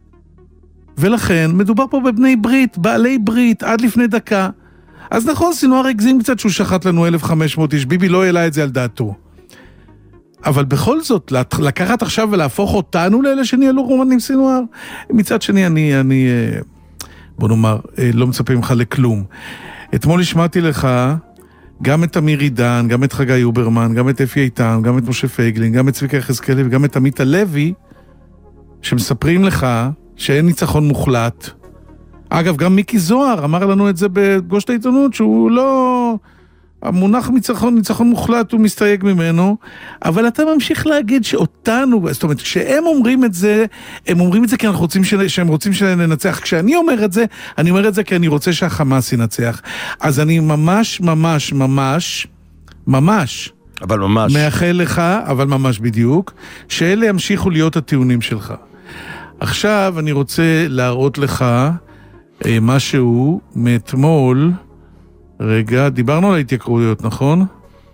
ולכן מדובר פה בבני ברית, בעלי ברית, עד לפני דקה. אז נכון, סינואר הגזים קצת שהוא שחט לנו אלף וחמש מאות איש, ביבי לא העלה את זה על דעתו. אבל בכל זאת, לקחת עכשיו ולהפוך אותנו לאלה שניהלו רומן עם סינואר, מצד שני אני, אני, בוא נאמר, לא מצפה ממך לכלום. אתמול השמעתי לך גם את אמיר עידן, גם את חגי יוברמן, גם את אפי איתן, גם את משה פייגלין, גם את צביקה יחזקאלי וגם את עמית הלוי, שמספרים לך שאין ניצחון מוחלט. אגב, גם מיקי זוהר אמר לנו את זה בגושת העיתונות, שהוא לא... המונח ניצחון, ניצחון מוחלט הוא מסתייג ממנו, אבל אתה ממשיך להגיד שאותנו, זאת אומרת, כשהם אומרים את זה, הם אומרים את זה כי אנחנו רוצים ש... שהם רוצים שננצח. כשאני אומר את זה, אני אומר את זה כי אני רוצה שהחמאס ינצח. אז אני ממש, ממש, ממש, ממש, אבל ממש. מאחל לך, אבל ממש בדיוק, שאלה ימשיכו להיות הטיעונים שלך. עכשיו אני רוצה להראות לך אה, משהו מאתמול, רגע, דיברנו על ההתייקרויות, נכון?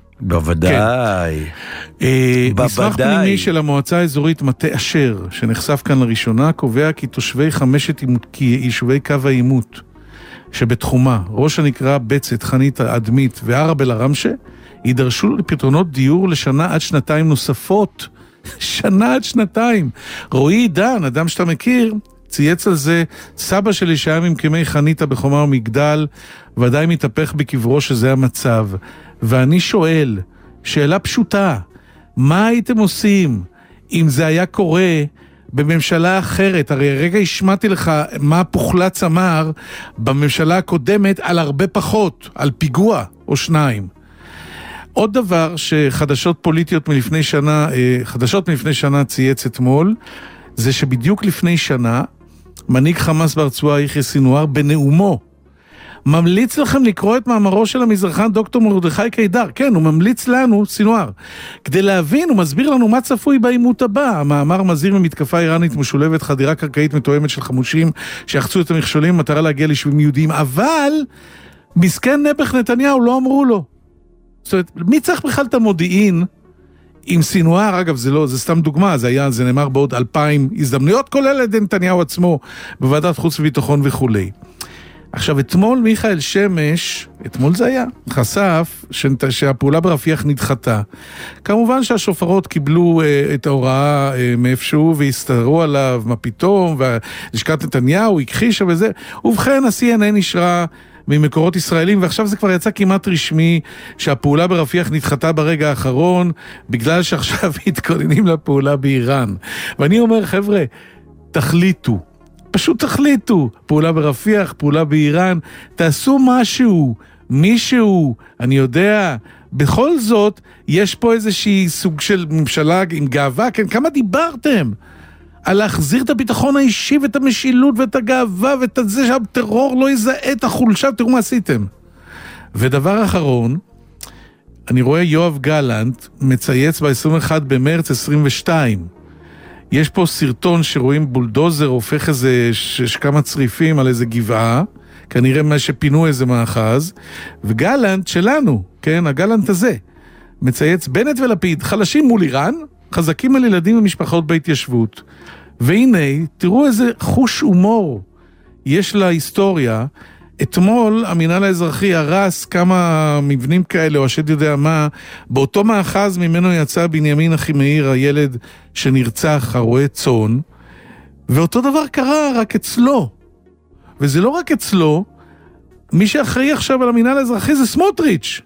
בוודאי. כן. מסמך פנימי של המועצה האזורית מטה אשר, שנחשף כאן לראשונה, קובע כי תושבי חמשת יישובי קו העימות, שבתחומה, ראש הנקרא בצת, חנית, אדמית וערב אל הרמשה, יידרשו לפתרונות דיור לשנה עד שנתיים נוספות. שנה עד שנתיים. רועי עידן, אדם שאתה מכיר, צייץ על זה, סבא שלי שהיה ממקימי חניתה בחומה ומגדל, ודאי מתהפך בקברו שזה המצב. ואני שואל, שאלה פשוטה, מה הייתם עושים אם זה היה קורה בממשלה אחרת? הרי הרגע השמעתי לך מה פוחלץ אמר בממשלה הקודמת על הרבה פחות, על פיגוע או שניים. עוד דבר שחדשות פוליטיות מלפני שנה, חדשות מלפני שנה צייץ אתמול, זה שבדיוק לפני שנה, מנהיג חמאס ברצועה יחיא סינואר בנאומו, ממליץ לכם לקרוא את מאמרו של המזרחן דוקטור מרדכי קידר. כן, הוא ממליץ לנו, סינואר. כדי להבין, הוא מסביר לנו מה צפוי בעימות הבא. המאמר מזהיר ממתקפה איראנית משולבת, חדירה קרקעית מתואמת של חמושים שיחצו את המכשולים במטרה להגיע ליישובים יהודיים. אבל מסכן נעבך נתניהו לא אמרו לו. זאת אומרת, מי צריך בכלל את המודיעין עם סינואר? אגב, זה לא, זה סתם דוגמה, זה היה, זה נאמר בעוד אלפיים הזדמנויות, כולל את נתניהו עצמו, בוועדת חוץ וביטחון וכולי. עכשיו, אתמול מיכאל שמש, אתמול זה היה, חשף שהפעולה ברפיח נדחתה. כמובן שהשופרות קיבלו uh, את ההוראה uh, מאיפשהו והסתרו עליו, מה פתאום, ולשכת נתניהו הכחישה וזה. ובכן, ה-סי אן אן נשרה ממקורות ישראלים, ועכשיו זה כבר יצא כמעט רשמי שהפעולה ברפיח נדחתה ברגע האחרון, בגלל שעכשיו התכוננים לפעולה באיראן. ואני אומר, חבר'ה, תחליטו. פשוט תחליטו, פעולה ברפיח, פעולה באיראן, תעשו משהו, מישהו, אני יודע, בכל זאת, יש פה איזושהי סוג של ממשלה עם גאווה, כן, כמה דיברתם על להחזיר את הביטחון האישי ואת המשילות ואת הגאווה ואת זה שהטרור לא יזהה את החולשה, תראו מה עשיתם. ודבר אחרון, אני רואה יואב גלנט מצייץ ב-עשרים ואחד במרץ עשרים ושתיים, יש פה סרטון שרואים בולדוזר הופך איזה ש- כמה צריפים על איזה גבעה, כנראה מה שפינו איזה מאחז, וגלנט שלנו, כן, הגלנט הזה, מצייץ בנט ולפיד, חלשים מול איראן, חזקים על ילדים ומשפחות בהתיישבות. והנה, תראו איזה חוש הומור יש להיסטוריה. אתמול המינהל האזרחי הרס כמה מבנים כאלה, או השד יודע מה, באותו מאחז ממנו יצא בנימין אחימאיר, הילד שנרצח, הרועה צאן, ואותו דבר קרה רק אצלו. וזה לא רק אצלו, מי שאחראי עכשיו על המינהל האזרחי זה סמוטריץ'.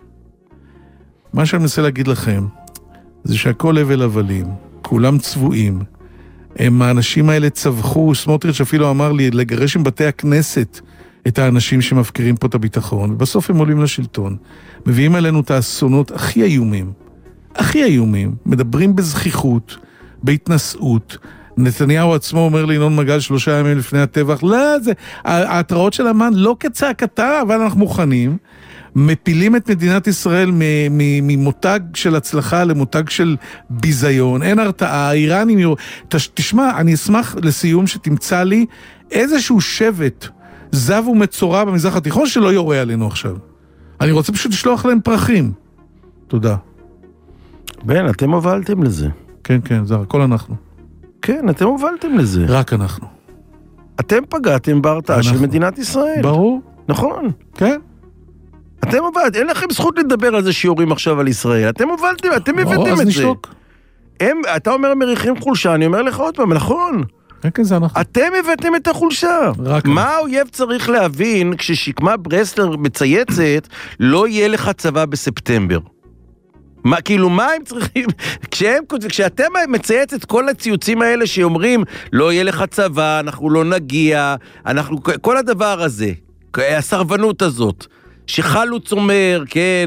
מה שאני מנסה להגיד לכם, זה שהכל הבל הבלים, כולם צבועים, הם האנשים האלה צווחו, סמוטריץ' אפילו אמר לי, לגרש עם בתי הכנסת, את האנשים שמפקירים פה את הביטחון, ובסוף הם עולים לשלטון, מביאים עלינו את האסונות הכי איומים, הכי איומים, מדברים בזכיחות, בהתנסות. נתניהו עצמו אומר לינון מגל שלושה ימים לפני הטבח, לא, זה, ההתראות של אמן לא כצעקתה, אבל אנחנו מוכנים, מפילים את מדינת ישראל ממותג של הצלחה למותג של ביזיון, אין הרתעה, האיראנים, תשמע, אני אשמח לסיום שתמצא לי איזשהו שבט, זב ומצורע במזרח התיכון שלא יורה עלינו עכשיו. אני רוצה פשוט לשלוח להם פרחים. תודה. בן, אתם הובלתם לזה. כן, כן, זה הכל אנחנו. כן, אתם הובלתם לזה. רק אנחנו. אתם פגעתם בהרתעה של מדינת ישראל. ברור. נכון. כן. אתם הובלתם, אין לכם זכות לדבר על זה שיורים עכשיו על ישראל. אתם הובלתם, אתם הבאתם את זה. נשתוק. הם, אתה אומר מריחים חולשה, אני אומר לך עוד פעם, נכון. כן, זה אנחנו. אתם הבאתם את החולשה. מה האויב צריך להבין כששקמה ברסלר מצייצת, לא יהיה לך צבא בספטמבר? מה, כאילו, מה הם צריכים? כשהם, כשאתם מצייץ את כל הציוצים האלה שאומרים, לא יהיה לך צבא, אנחנו לא נגיע, אנחנו, כל הדבר הזה, הסרבנות הזאת, שחלוץ אומר, כן,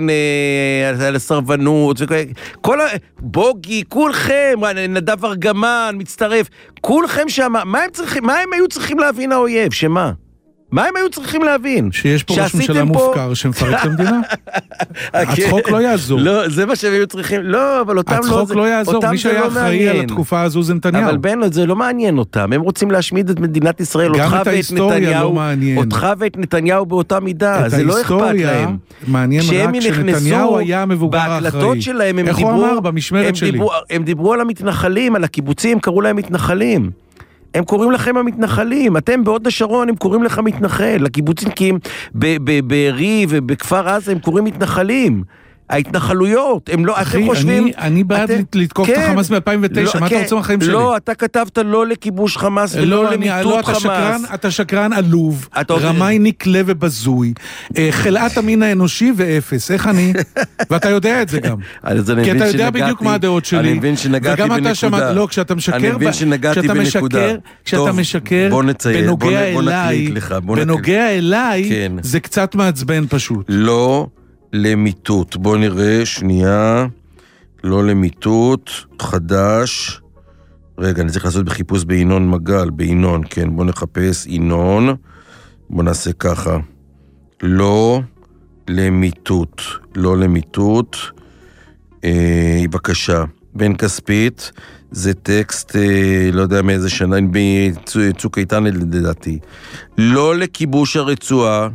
על הסרבנות, כל ה... בוגי, כולכם, נדב ארגמן, מצטרף, כולכם שם, מה הם צריכים, מה הם היו צריכים להבין האויב? שמה? מה הם היו צריכים להבין? שיש פה ראש ממשלה מופקר שמפרק את המדינה? הצחוק לא יעזור. לא, זה מה שהם היו צריכים. לא, אבל אותם לא... הצחוק לא יעזור. מי שהיה אחראי על התקופה הזו זה נתניהו. אבל בן, זה לא מעניין אותם. הם רוצים להשמיד את מדינת ישראל. גם את ההיסטוריה לא מעניין. אותך ואת נתניהו באותה מידה. זה לא אכפת להם. מעניין רק שנתניהו היה המבוגר האחראי. בהקלטות שלהם הם איך הוא אמר? במשמרת שלי. הם דיברו על המתנחלים, על הקיבוצים, קראו להם מתנחלים. הם קוראים לכם המתנחלים, אתם בעוד השרון הם קוראים לך מתנחל, לקיבוצניקים בערי ובכפר עזה הם קוראים מתנחלים, ההתנחלויות, הם לא, אחי, אתם חושבים... אני, אני בעד אתם, לתקוף כן, את החמאס ב-אלפיים ותשע, לא, מה כן, אתה רוצה מהחיים שלי? לא, אתה כתבת לא לכיבוש חמאס ולא לא, למיטוט לא, אתה חמאס. שקרן, אתה שקרן עלוב, רמאי נקלה ובזוי, חלאת המין האנושי ואפס, איך אני? ואתה יודע את זה גם. כי אתה יודע בדיוק מה הדעות שלי. אני מבין שנגעתי בנקודה. לא, כשאתה משקר, אני מבין שנגעתי בנקודה. כשאתה משקר, בנוגע אליי, בנוגע אליי, זה קצת מעצבן פשוט. לא למיטוט. בוא נראה, שנייה. לא למיטוט, חדש. רגע, אני צריך לעשות בחיפוש בעינון מגל, בעינון, כן, בוא נחפש עינון. בוא נעשה ככה. לא למיטוט. לא למיטוט. אה, בבקשה. בן כספית, זה טקסט, אה, לא יודע מאיזה שנה, בצוק איתן לדעתי. לא לכיבוש הרצועה.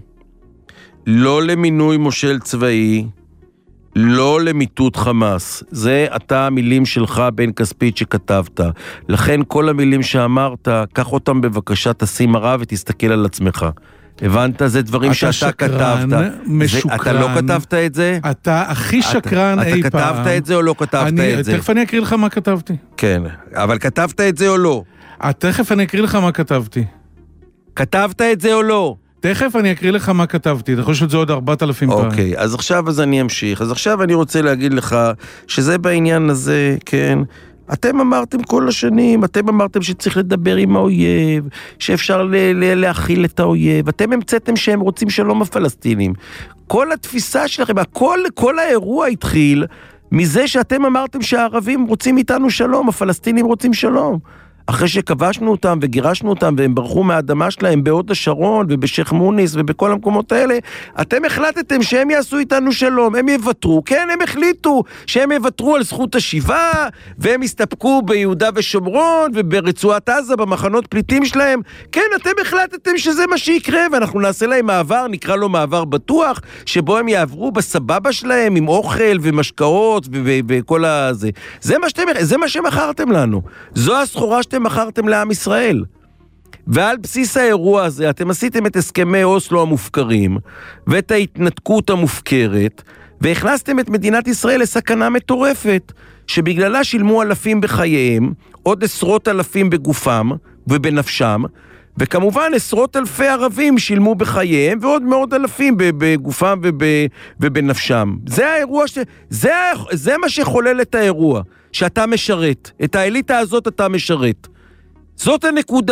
לא למינוי מושל צבאי, לא למיטוט חמאס. זה אתה המילים שלך, בן כספית, שכתבת. לכן כל המילים שאמרת, קח אותם בבקשה, תשים מראה ותסתכל על עצמך. הבנת? זה דברים שאתה שקרן, כתבת. משוקרן. אתה לא כתבת את זה? אתה הכי שקרן אתה, אי אתה פעם. אתה כתבת את זה או לא כתבת אני, את זה? תכף אני אקריא לך מה כתבתי. כן, אבל כתבת את זה או לא? תכף אני אקריא לך מה כתבתי. כתבת את זה או לא? תכף אני אקריא לך מה כתבתי, אתה חושב שזה עוד ארבעת אלפים פעם. אוקיי, אז עכשיו אז אני אמשיך. אז עכשיו אני רוצה להגיד לך שזה בעניין הזה, כן, אתם אמרתם כל השנים, אתם אמרתם שצריך לדבר עם האויב, שאפשר ל- ל- להכיל את האויב, אתם המצאתם שהם רוצים שלום הפלסטינים. כל התפיסה שלכם, כל, כל האירוע התחיל מזה שאתם אמרתם שהערבים רוצים איתנו שלום, הפלסטינים רוצים שלום. אחרי שכבשנו אותם וגירשנו אותם והם ברחו מהאדמה שלהם בהוד השרון ובשייח מוניס ובכל המקומות האלה, אתם החלטתם שהם יעשו איתנו שלום, הם יוותרו, כן, הם החליטו שהם יוותרו על זכות השיבה והם יסתפקו ביהודה ושומרון וברצועת עזה במחנות פליטים שלהם, כן, אתם החלטתם שזה מה שיקרה ואנחנו נעשה להם מעבר, נקרא לו מעבר בטוח, שבו הם יעברו בסבבה שלהם עם אוכל ומשקאות וכל הזה. זה מה שאתם, זה מה שמכרתם לנו. זו הסחורה שאתם מכרתם לעם ישראל. ועל בסיס האירוע הזה אתם עשיתם את הסכמי אוסלו המופקרים ואת ההתנתקות המופקרת והכנסתם את מדינת ישראל לסכנה מטורפת שבגללה שילמו אלפים בחייהם, עוד עשרות אלפים בגופם ובנפשם, וכמובן עשרות אלפי ערבים שילמו בחייהם ועוד מאות אלפים בגופם ובנפשם. זה האירוע ש... זה, זה מה שחולל את האירוע שאתה משרת. את האליטה הזאת אתה משרת. זאת הנקודה.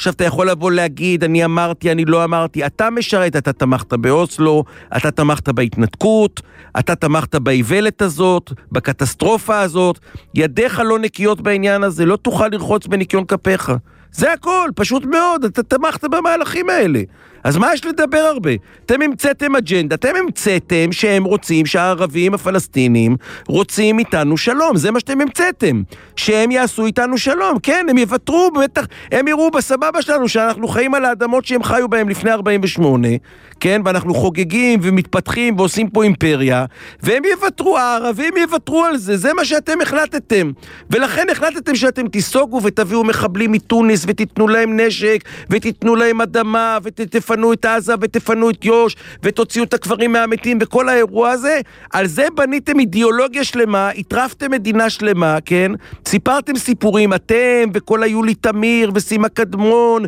עכשיו אתה יכול לבוא להגיד, אני אמרתי, אני לא אמרתי, אתה משרת, אתה תמכת באוסלו, אתה תמכת בהתנתקות, אתה תמכת באיוולת הזאת, בקטסטרופה הזאת, ידיך לא נקיות בעניין הזה, לא תוכל לרחוץ בניקיון כפיך. זה הכל, פשוט מאוד, אתה תמכת במהלכים האלה. אז מה יש לדבר הרבה? אתם המצאתם אג'נדה, אתם המצאתם שהם רוצים, שהערבים הפלסטינים רוצים איתנו שלום, זה מה שאתם המצאתם, שהם יעשו איתנו שלום, כן, הם יוותרו, בטח, הם יראו בסבבה שלנו שאנחנו חיים על האדמות שהם חיו בהם לפני ארבעים ושמונה, כן, ואנחנו חוגגים ומתפתחים ועושים פה אימפריה, והם יוותרו, הערבים יוותרו על זה, זה מה שאתם החלטתם, ולכן החלטתם שאתם תיסוגו ותביאו מחבלים מתוניס ותיתנו להם נשק ותיתנו להם אדמה ותפנו את עזה ותפנו את יוש ותוציאו את הכפרים מהמתים וכל האירוע הזה. על זה בניתם אידיאולוגיה שלמה, התרפתם מדינה שלמה, כן? סיפרתם סיפורים, אתם וכל היולי תמיר וסימה קדמון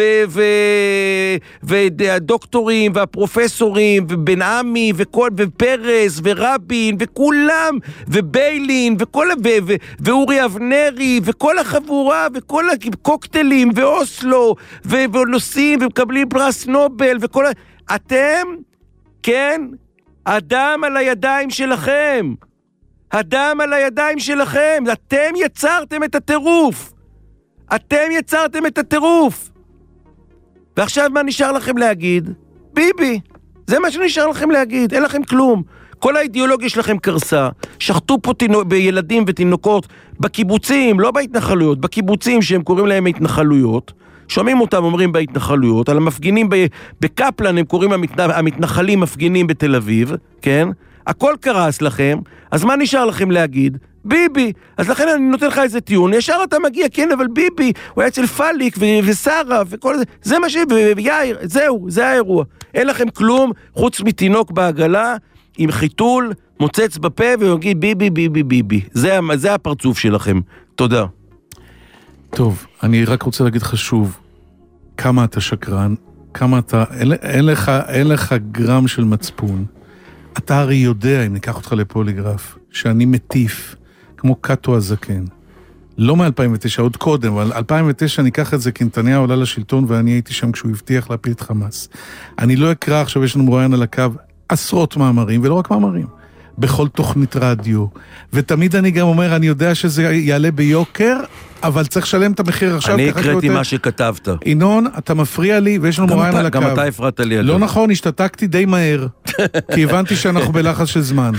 והדוקטורים והפרופסורים ובן עמי וכל ופרס ורבין וכולם וביילין וכל ואורי אבנרי וכל החבורה וכל הקוקטלים ואוסלו ונוסעים ומקבלים פרס נובל וכל... אתם, כן, אדם על הידיים שלכם. אדם על הידיים שלכם. אתם יצרתם את הטירוף. אתם יצרתם את הטירוף. ועכשיו מה נשאר לכם להגיד? ביבי. זה מה שנשאר לכם להגיד. אין לכם כלום. כל האידיאולוגיה שלכם קרסה. שחטו פה תינו... בילדים ותינוקות בקיבוצים, לא בהתנחלויות, בקיבוצים שהם קוראים להם התנחלויות. שומעים אותם אומרים בהתנחלויות, על המפגינים בקפלן הם קוראים המתנחלים מפגינים בתל אביב, כן? הכל קרס לכם, אז מה נשאר לכם להגיד? ביבי. אז לכן אני נותן לך איזה טיעון, ישר אתה מגיע, כן, אבל ביבי, הוא היה אצל פליק ושרה וכל זה, זה מה ש... ויאיר, זהו, זה האירוע. אין לכם כלום חוץ מתינוק בעגלה, עם חיתול, מוצץ בפה ויגיד ביבי, ביבי, ביבי. זה, זה הפרצוף שלכם. תודה. טוב, אני רק רוצה להגיד לך שוב, כמה אתה שקרן, כמה אתה, אין, אין לך, אין לך גרם של מצפון. אתה הרי יודע, אם ניקח אותך לפוליגרף, שאני מטיף, כמו קאטו הזקן. לא מ-אלפיים ותשע, עוד קודם, אבל אלפיים ותשע ניקח את זה, כי נתניהו עולה לשלטון, ואני הייתי שם כשהוא הבטיח להפיל את חמאס. אני לא אקרא, עכשיו יש לנו מרואיין על הקו, עשרות מאמרים, ולא רק מאמרים. בכל תוכנית רדיו, ותמיד אני גם אומר, אני יודע שזה יעלה ביוקר, אבל צריך לשלם את המחיר עכשיו. אני הקראתי מה שכתבת. ינון, אתה מפריע לי, ויש לנו מורן על הקו. גם אתה הפרעת לי. לא נכון, השתתקתי די מהר, כי הבנתי שאנחנו בלחץ של זמן.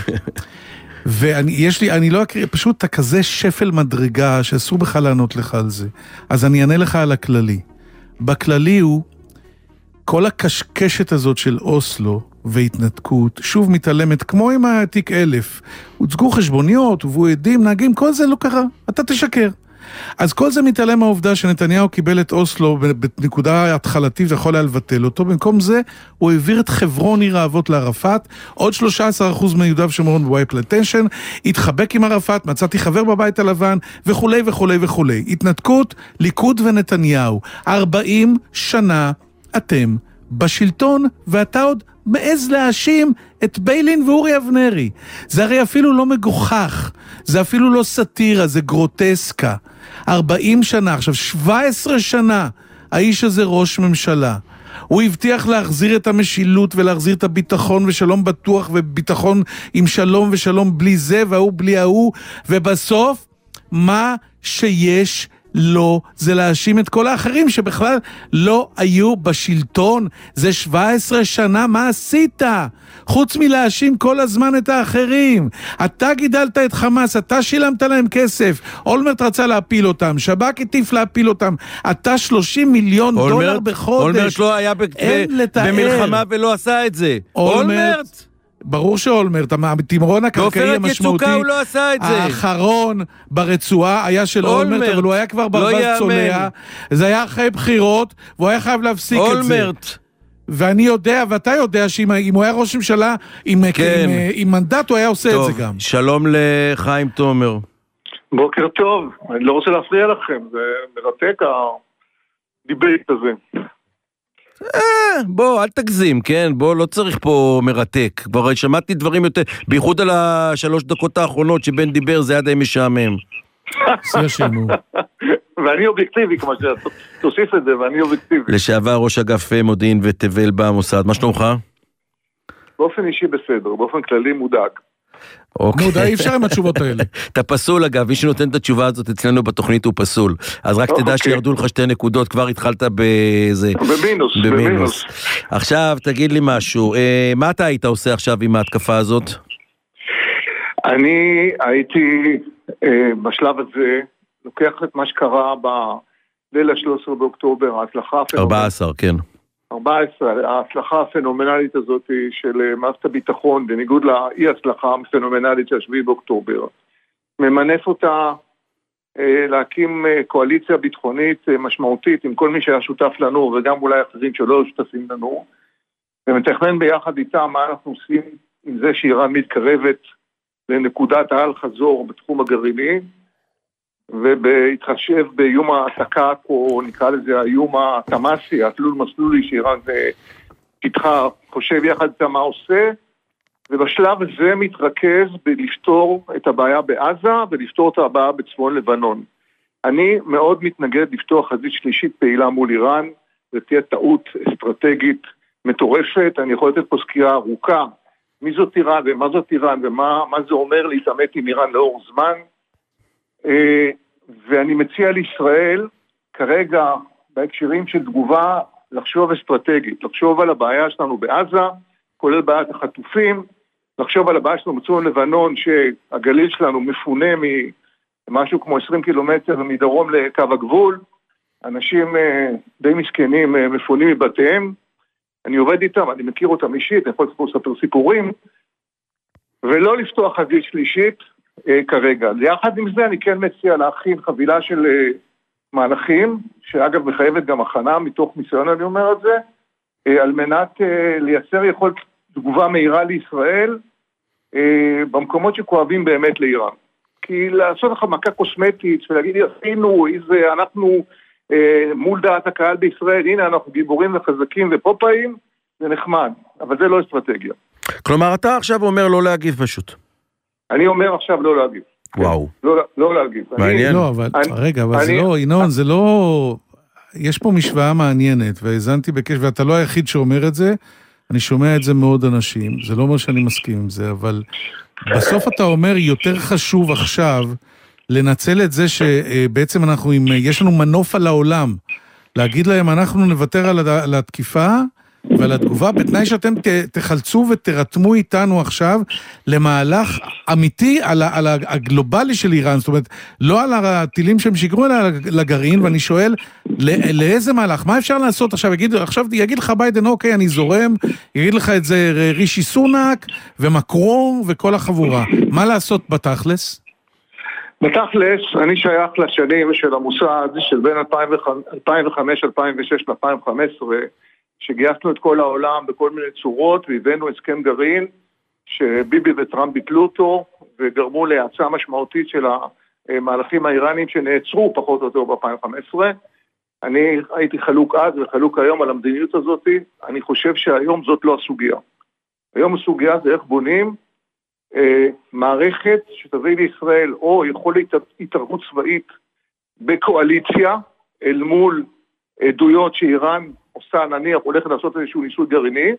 ויש לי, אני לא אקריא, פשוט אתה כזה שפל מדרגה, שאסור בכלל לענות לך על זה. אז אני אענה לך על הכללי. בכללי הוא, כל הקשקשת הזאת של אוסלו, והתנתקות, שוב מתעלמת, כמו עם התיק אלף. הוצגו חשבוניות, ובו עדים, נהגים, כל זה לא קרה. אתה תשקר. אז כל זה מתעלם מהעובדה שנתניהו קיבל את אוסלו בנקודה התחלתית, יכול היה לבטל אותו. במקום זה, הוא העביר את חברון עיר האבות לערפאת, עוד שלושה עשר אחוז מיהודה ושומרון בוואי פלנטיישן, התחבק עם ערפאת, מצאתי חבר בבית הלבן, וכולי וכולי וכולי. התנתקות, ליכוד ונתניהו. ארבעים שנה אתם בשלטון, ואתה עוד מעז להאשים את ביילין ואורי אבנרי. זה הרי אפילו לא מגוחך, זה אפילו לא סטירה, זה גרוטסקה. ארבעים שנה, עכשיו שבע עשרה שנה, האיש הזה ראש ממשלה. הוא הבטיח להחזיר את המשילות ולהחזיר את הביטחון ושלום בטוח וביטחון עם שלום ושלום בלי זה והוא בלי ההוא, ובסוף מה שיש לא, זה להאשים את כל האחרים שבכלל לא היו בשלטון. זה שבע עשרה שנה, מה עשית? חוץ מלהאשים כל הזמן את האחרים. אתה גידלת את חמאס, אתה שילמת להם כסף, אולמרט רצה להפיל אותם, שב"כ הטיף להפיל אותם, אתה שלושים מיליון אולמרט, דולר בחודש. אולמרט לא היה ב- במלחמה ולא עשה את זה. אולמרט, אולמרט. ברור שאולמרט, התמרון הקרקעי המשמעותי, הוא לא עשה את זה. האחרון ברצועה היה של אולמרט, אבל הוא היה כבר ברווז צולע, זה היה אחרי בחירות, והוא היה חייב להפסיק את זה. אולמרט. ואני יודע, ואתה יודע, שאם הוא היה ראש ממשלה עם, כן. עם, עם, עם מנדט, הוא היה עושה טוב, את זה גם. שלום לחיים תומר. בוקר טוב, אני לא רוצה להפריע לכם, זה מרתק הדיבייט הזה. אה, בוא, אל תגזים, כן? בוא, לא צריך פה מרתק. כבר שמעתי דברים יותר, בייחוד על השלוש דקות האחרונות שבן דיבר, זה היה די משעמם. זה שימו. ואני אובייקטיבי, כמו שתוסיף את זה, ואני אובייקטיבי. לשעבר ראש אגף מודיעין ותבל במוסד, מה שלומך? באופן אישי בסדר, באופן כללי מודאג. מודע, אי אפשר עם התשובות האלה. אתה פסול אגב, מי שנותן את התשובה הזאת אצלנו בתוכנית הוא פסול. אז רק תדע שירדו לך שתי נקודות, כבר התחלת בזה. במינוס, במינוס. עכשיו תגיד לי משהו, מה אתה היית עושה עכשיו עם ההתקפה הזאת? אני הייתי בשלב הזה, לוקח את מה שקרה בליל ה-שלושה עשר באוקטובר, ההצלחה ארבע עשרה, כן. ארבע עשרה, ההצלחה הפנומנלית הזאת של מערכת הביטחון, בניגוד לאי הצלחה הפנומנלית של השביעי באוקטובר, ממנף אותה להקים קואליציה ביטחונית משמעותית עם כל מי שהיה שותף לנו, וגם אולי אחרים שלא שותפים לנו, ומתכנן ביחד איתם מה אנחנו עושים עם זה שאיראן מתקרבת לנקודת העל חזור בתחום הגרעיני, ובהתחשב באיום העתקה, או נקרא לזה האיום התמאסי, התלול מסלולי שאיראן פיתחה, חושב יחד איתה מה עושה, ובשלב הזה מתרכז בלפתור את הבעיה בעזה, ולפתור את הבעיה בצפון לבנון. אני מאוד מתנגד לפתוח חזית שלישית פעילה מול איראן, ותהיה טעות אסטרטגית מטורפת. אני יכול לתת פה סקירה ארוכה, מי זאת איראן ומה זאת איראן, ומה מה זה אומר להתעמת עם איראן לאור זמן, ואני מציע לישראל כרגע בהקשרים של תגובה לחשוב אסטרטגית, לחשוב על הבעיה שלנו בעזה, כולל בעיית החטופים, לחשוב על הבעיה שלנו בצפון לבנון, שהגליל שלנו מפונה ממשהו כמו עשרים קילומטר מדרום לקו הגבול, אנשים די מסכנים מפונים מבתיהם, אני עובד איתם, אני מכיר אותם אישית, אני יכול לספר סיפורים, ולא לפתוח חזית שלישית כרגע. יחד עם זה אני כן מציע להכין חבילה של מהלכים, שאגב מחייבת גם הכנה מתוך ניסיון, אני אומר את זה, על מנת לייצר יכולת תגובה מהירה לישראל, במקומות שכואבים באמת לאיראן. כי לעשות לך מכה קוסמטית, ולהגיד, עשינו, איזה, אנחנו מול דעת הקהל בישראל, הנה אנחנו גיבורים וחזקים ופופאים, זה נחמד, אבל זה לא אסטרטגיה. כלומר, אתה עכשיו אומר לא להגיב פשוט. אני אומר עכשיו לא להגיב. וואו. לא, לא להגיב. מעניין. לא, אבל, אני, רגע, אבל אני, זה לא, ינון, זה לא... יש פה משוואה מעניינת, והזנתי בקש, ואתה לא היחיד שאומר את זה, אני שומע את זה מאוד אנשים, זה לא אומר שאני מסכים עם זה, אבל בסוף אתה אומר, יותר חשוב עכשיו, לנצל את זה שבעצם אנחנו, אם יש לנו מנוף על העולם, להגיד להם, אנחנו נוותר על התקיפה, ועל התגובה, בתנאי שאתם תחלצו ותרתמו איתנו עכשיו למהלך אמיתי על, על הגלובלי של איראן, זאת אומרת, לא על הטילים שהם שיגרו, אלא לגרעין, ואני שואל, לא, לאיזה מהלך? מה אפשר לעשות עכשיו? יגיד, עכשיו יגיד לך ביידן, אוקיי, אני זורם, יגיד לך את זה רישי סונאק ומקרון וכל החבורה. מה לעשות בתכלס? בתכלס, אני שייך לשנים של המוסד של בין אלפיים וחמש, אלפיים ושש ל-אלפיים וחמש עשרה, שגייסנו את כל העולם בכל מיני צורות, והבאנו הסכם גרעין, שביבי וטראמפ ביטלו אותו, וגרמו להאצה משמעותית של המהלכים האיראניים שנעצרו פחות או יותר ב-אלפיים וחמש עשרה. אני הייתי חלוק אז וחלוק היום על המדיניות הזאת. אני חושב שהיום זאת לא הסוגיה. היום הסוגיה זה איך בונים אה, מערכת שתביא לישראל או יכולת התערבות צבאית בקואליציה אל מול עדויות שאיראן עושה, נניח, הולכת לעשות איזשהו ניסוי גרעיני,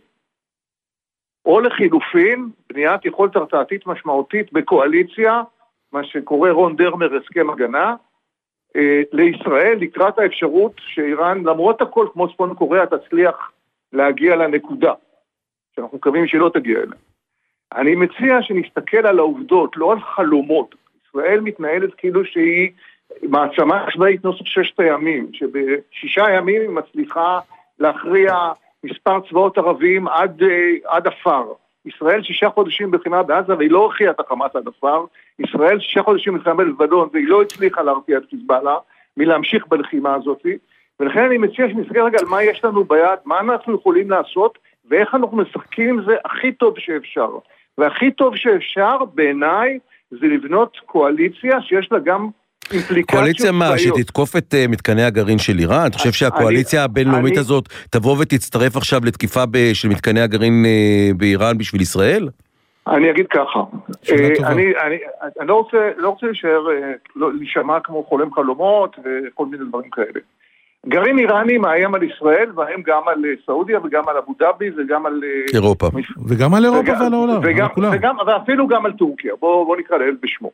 או לחילופין, בניית יכולת הרתעתית משמעותית בקואליציה, מה שקורא רון דרמר הסכם הגנה, אה, לישראל לקראת האפשרות שאיראן, למרות הכל, כמו צפון קוריאה, תצליח להגיע לנקודה, שאנחנו מקווים שהיא לא תגיע אליה. אני מציע שנסתכל על העובדות, לא על חלומות. ישראל מתנהלת כאילו שהיא מעצמה צבאית נוסח ששת הימים, שבשישה ימים היא מצליחה להכריע מספר צבאות ערביים עד, עד אפר. ישראל שישה חודשים בלחימה בעזה והיא לא הכריעה את החמאס עד אפר. ישראל שישה חודשים בלחימה בלבנון והיא לא הצליחה להרתיע את חיזבאללה מלהמשיך בלחימה הזאת. ולכן אני מציע שנסתכל רגע על מה יש לנו ביד, מה אנחנו יכולים לעשות ואיך אנחנו משחקים עם זה הכי טוב שאפשר. והכי טוב שאפשר בעיניי זה לבנות קואליציה שיש לה גם קואליציה מה? שתתקוף את מתקני הגרעין של איראן? אתה חושב שהקואליציה הבינלאומית הזאת תבוא ותצטרף עכשיו לתקיפה של מתקני הגרעין באיראן בשביל ישראל? אני אגיד ככה, שאלה אה, טובה. אני, אני, אני לא רוצה, לא רוצה להישאר, אה, לא, להישמע כמו חולם חלומות וכל מיני דברים כאלה. גרעין איראני מאיים על ישראל, מאיים גם על אה, סעודיה וגם על אבו דאבי וגם על... אה, אירופה. וגם על אירופה וגם- ועל העולם, וגם, על כולם. וגם, ואפילו גם על טורקיה, בוא, בוא נקרא לילד בשמו.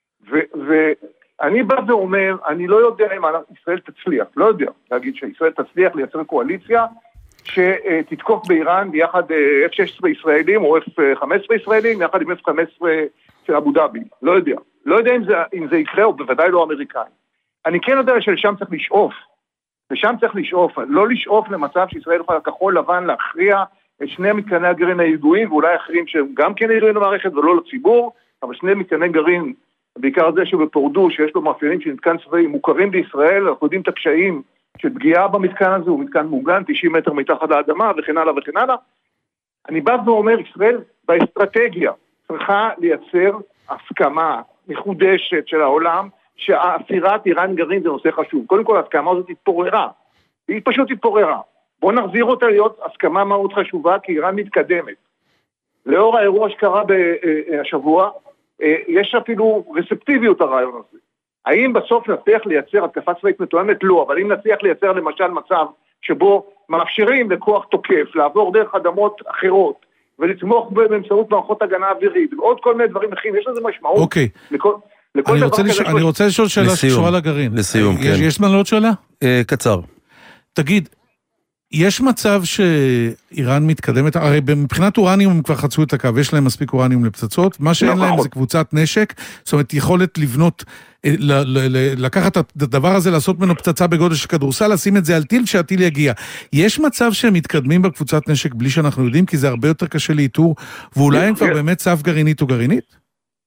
ואני בא ואומר, אני לא יודע אם ישראל תצליח, לא יודע להגיד שישראל תצליח לייצר קואליציה שתתקוף באיראן ביחד אף שש עשרה ישראלים או אף חמש עשרה ישראלים, יחד עם אף חמש עשרה של אבו דאבי, לא יודע. לא יודע אם זה, אם זה יקרה, או בוודאי לא אמריקאים. אני כן יודע שלשם צריך לשאוף, ושם צריך לשאוף, לא לשאוף למצב שישראל יכולה כחול לבן להכריע את שני מתקני הגרעין הידועים, ואולי אחרים שהם גם כן ידועים למערכת ולא לציבור, אבל שני מתקני גרעין, בעיקר זה שבפורדו, שיש לו מאפיינים של מתקן צבאי מוכרים בישראל, אנחנו יודעים את הקשיים של פגיעה במתקן הזה, הוא מתקן מוגן, תשעים מטר מתחת לאדמה, וכן הלאה וכן הלאה. אני בא ואומר, ישראל באסטרטגיה צריכה לייצר הסכמה מחודשת של העולם, שהאפירת איראן גרעין זה נושא חשוב. קודם כל, ההסכמה הזאת התפוררה. היא פשוט התפוררה. בואו נחזיר אותה להיות הסכמה מאוד חשובה, כי איראן מתקדמת. לאור האירוע שקרה בשבוע, יש אפילו רספטיביות הרעיון הזה. האם בסוף נצליח לייצר התקפה צבאית מתואמת? לא, אבל אם נצליח לייצר למשל מצב שבו מאפשרים לכוח תוקף לעבור דרך אדמות אחרות, ולתמוך באמצעות מערכות הגנה אווירית, ועוד כל מיני דברים אחרים, יש לזה משמעות. אוקיי. לכל, לכל אני דבר רוצה, כזה לש... אני רוצה לשאול שאלה לסיום. שקשורה לגרעין. לסיום, יש, כן. יש זמן לעוד שאלה? אה, קצר. תגיד, יש מצב שאיראן מתקדמת, הרי מבחינת אורניום הם כבר חצו את הקו, יש להם מספיק אורניום לפצצות, מה שאין להם זה קבוצת נשק, זאת אומרת יכולת לבנות, ל- ל- ל- לקחת את הדבר הזה, לעשות ממנו פצצה בגודל של כדורסל, לשים את זה על טיל שהטיל יגיע. יש מצב שהם מתקדמים בקבוצת נשק בלי שאנחנו יודעים, כי זה הרבה יותר קשה לאיתור, ואולי הם כבר באמת צו גרעינית או גרעינית?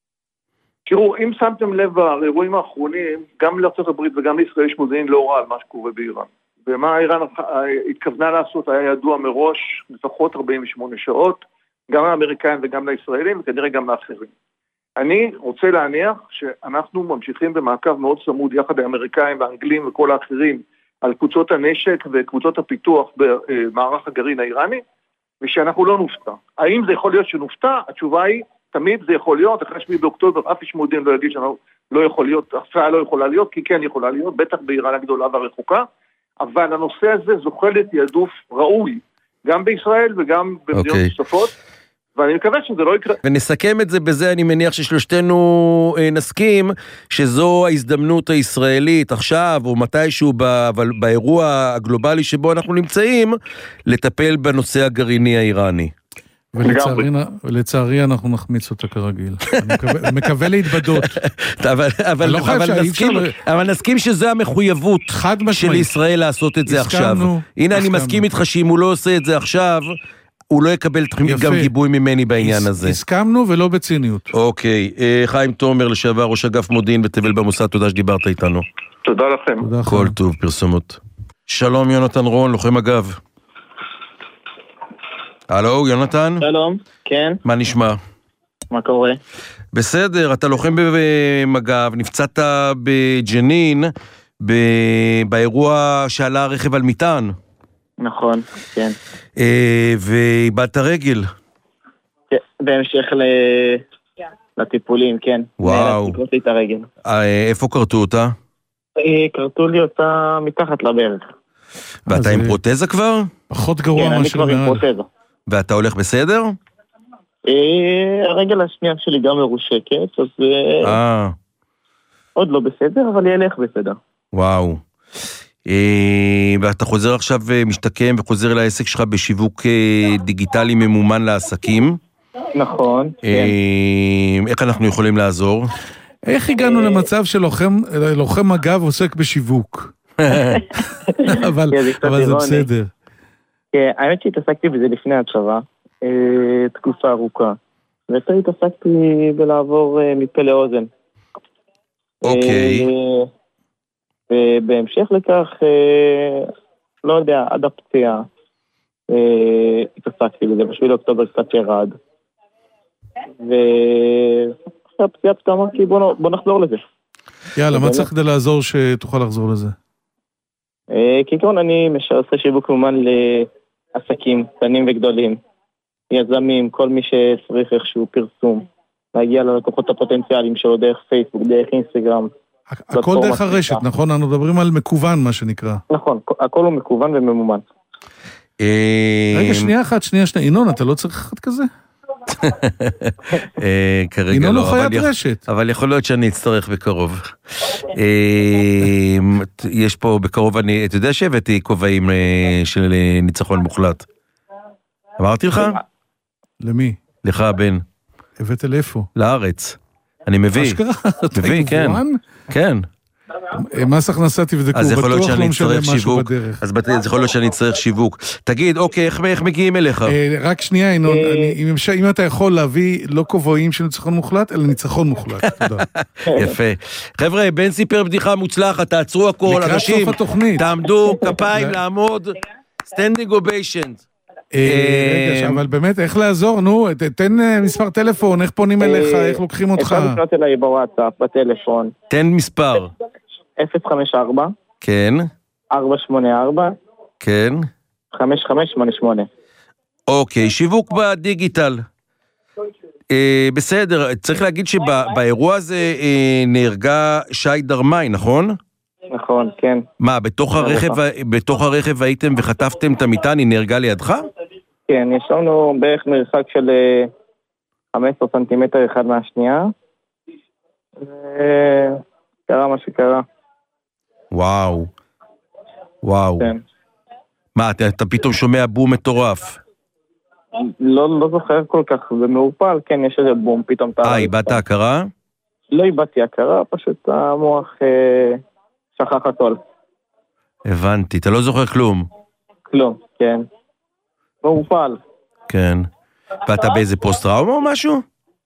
תראו, אם שמתם לב באירועים האחרונים, גם לארצות הברית וגם לישראל יש מודיעין לא רע על מה שקורה באיראן. ומה איראן התכוונה לעשות היה ידוע מראש, לפחות ארבעים ושמונה שעות, גם לאמריקאים וגם לישראלים, וכנראה גם לאחרים. אני רוצה להניח שאנחנו ממשיכים במעקב מאוד צמוד יחד עם האמריקאים והאנגלים וכל האחרים, על קבוצות הנשק וקבוצות הפיתוח במערך הגרעין האיראני, ושאנחנו לא נופתע. האם זה יכול להיות שנופתע? התשובה היא, תמיד זה יכול להיות, אחרי שביעי באוקטובר, אף איש מודיעין לא יגיד שאנחנו לא יכול להיות, הפתעה לא יכולה להיות, כי כן יכולה להיות, בטח באיראן הגדולה והרחוקה, אבל הנושא הזה זוכה לתיעדוף ראוי, גם בישראל וגם במדינות אוקיי. נוספות, ואני מקווה שזה לא יקרה. ונסכם את זה בזה, אני מניח ששלושתנו אה, נסכים, שזו ההזדמנות הישראלית עכשיו, או מתישהו, ב, אבל באירוע הגלובלי שבו אנחנו נמצאים, לטפל בנושא הגרעיני האיראני. ולצערי, ולצערי אנחנו נחמיץ אותה כרגיל. אני מקווה, מקווה להתבדות. אבל, אבל, לא אבל, חייב נסכים, אפשר... אבל נסכים שזה המחויבות של ישראל לעשות את זה עכשיו. הנה, הסכמנו. אני מסכים איתך שאם הוא לא עושה את זה עכשיו, הוא לא יקבל יפה. גם גיבוי ממני בעניין הזה. הסכמנו ולא בציניות. אוקיי, חיים תומר, לשעבר ראש אגף מודיעין בתבל במוסד, תודה שדיברת איתנו. תודה לכם. תודה כל לכם. טוב, פרסומות. שלום יונתן רון, לוחם אגב. הלו, יונתן? שלום, כן. מה נשמע? מה קורה? בסדר, אתה לוחם במג"ב, נפצעת בג'נין, ב... באירוע שעלה הרכב על מטען. נכון, כן. אה, ואיבדת רגל. כן, בהמשך ל... לטיפולים, כן. וואו. נאלצתי לקרות לי את הרגל. אה, איפה קרתו אותה? אה, קרתו לי אותה מתחת לברך. ואתה עם פרוטזה כבר? פחות גרוע כן, אני כבר עם פרוטזה. ואתה הולך בסדר? אה, הרגל השנייה שלי גם מרושקת, אז אה. עוד לא בסדר, אבל ילך בסדר. וואו. אה, ואתה חוזר עכשיו משתקם וחוזר לעסק שלך בשיווק דיגיטלי ממומן לעסקים. נכון, כן. אה, איך אנחנו יכולים לעזור? איך הגענו למצב שלוחם מג"ב עוסק בשיווק? אבל זה בסדר. האמת שהתעסקתי בזה לפני הצבא, תקופה ארוכה. ואתה התעסקתי בלעבור מפה לאוזן. אוקיי. ובהמשך לכך, לא יודע, עד הפציעה, התעסקתי בזה, בשביל אוקטובר קצת ירד. ואחרי הפציעה פתאום אמרתי, בוא נחזור לזה. יאללה, מה צריך כדי לעזור שתוכל לחזור לזה? כעיקרון אני עושה שיווק ממומן לעסקים קטנים וגדולים. יזמים, כל מי שצריך איכשהו פרסום, להגיע ללקוחות הפוטנציאליים שלו דרך פייסבוק, דרך אינסטגרם. הכל דרך הרשת, נכון? אנחנו מדברים על מקוון, מה שנקרא. נכון, הכל הוא מקוון וממומן. רגע, שנייה אחת, שנייה, שנייה. ינון, אתה לא צריך אחד כזה? כרגע ינון לא, הוא חיית רשת. אבל יכול להיות שאני אצטרך בקרוב. יש פה בקרוב, אני, אתה יודע שהבאתי כובעים של ניצחון מוחלט. אמרתי לך? למי? לך, בן. הבאת לאיפה? לארץ. אני מביא. אשכרה? מביא, כן. כן. מס הכנסה תבדקו, בטוח לא משלם משהו בדרך. אז יכול להיות שאני אצטרך שיווק. תגיד, אוקיי, איך מגיעים אליך? רק שנייה, ינון, אם אתה יכול להביא לא כובעים של ניצחון מוחלט, אלא ניצחון מוחלט. תודה. יפה. חבר'ה, בן סיפר בדיחה מוצלחת, תעצרו הכל, אנשים, תעמדו, כפיים, לעמוד, standing ovation. רגע, אבל באמת, איך לעזור? נו, תן מספר טלפון, איך פונים אליך, איך לוקחים אותך? אפשר לפנות אליי בוואטסאפ, בטלפון. תן מספר. אפס חמש ארבע כן. ארבע שמונה ארבע כן. חמש חמש שמונה שמונה. אוקיי, שיווק בדיגיטל. בסדר, צריך להגיד שבאירוע הזה נהרגה שי דרמי, נכון? נכון, כן. מה, בתוך הרכב, בתוך הרכב הייתם וחטפתם את המיטה, היא נהרגה לידך? כן, יש לנו בערך מרחק של חמישה עשר סנטימטר אחד מהשנייה. וקרה מה שקרה. וואו. וואו. כן. מה, אתה, אתה פתאום שומע בום מטורף? לא, לא זוכר כל כך, זה מעורפל, כן, יש איזה בום, פתאום... אה, איבדת הכרה? לא איבדתי הכרה, פשוט המוח... אה... שכח הכל. הבנתי, אתה לא זוכר כלום? כלום, כן. מעורפל. כן. ואתה באיזה פוסט-טראומה או משהו?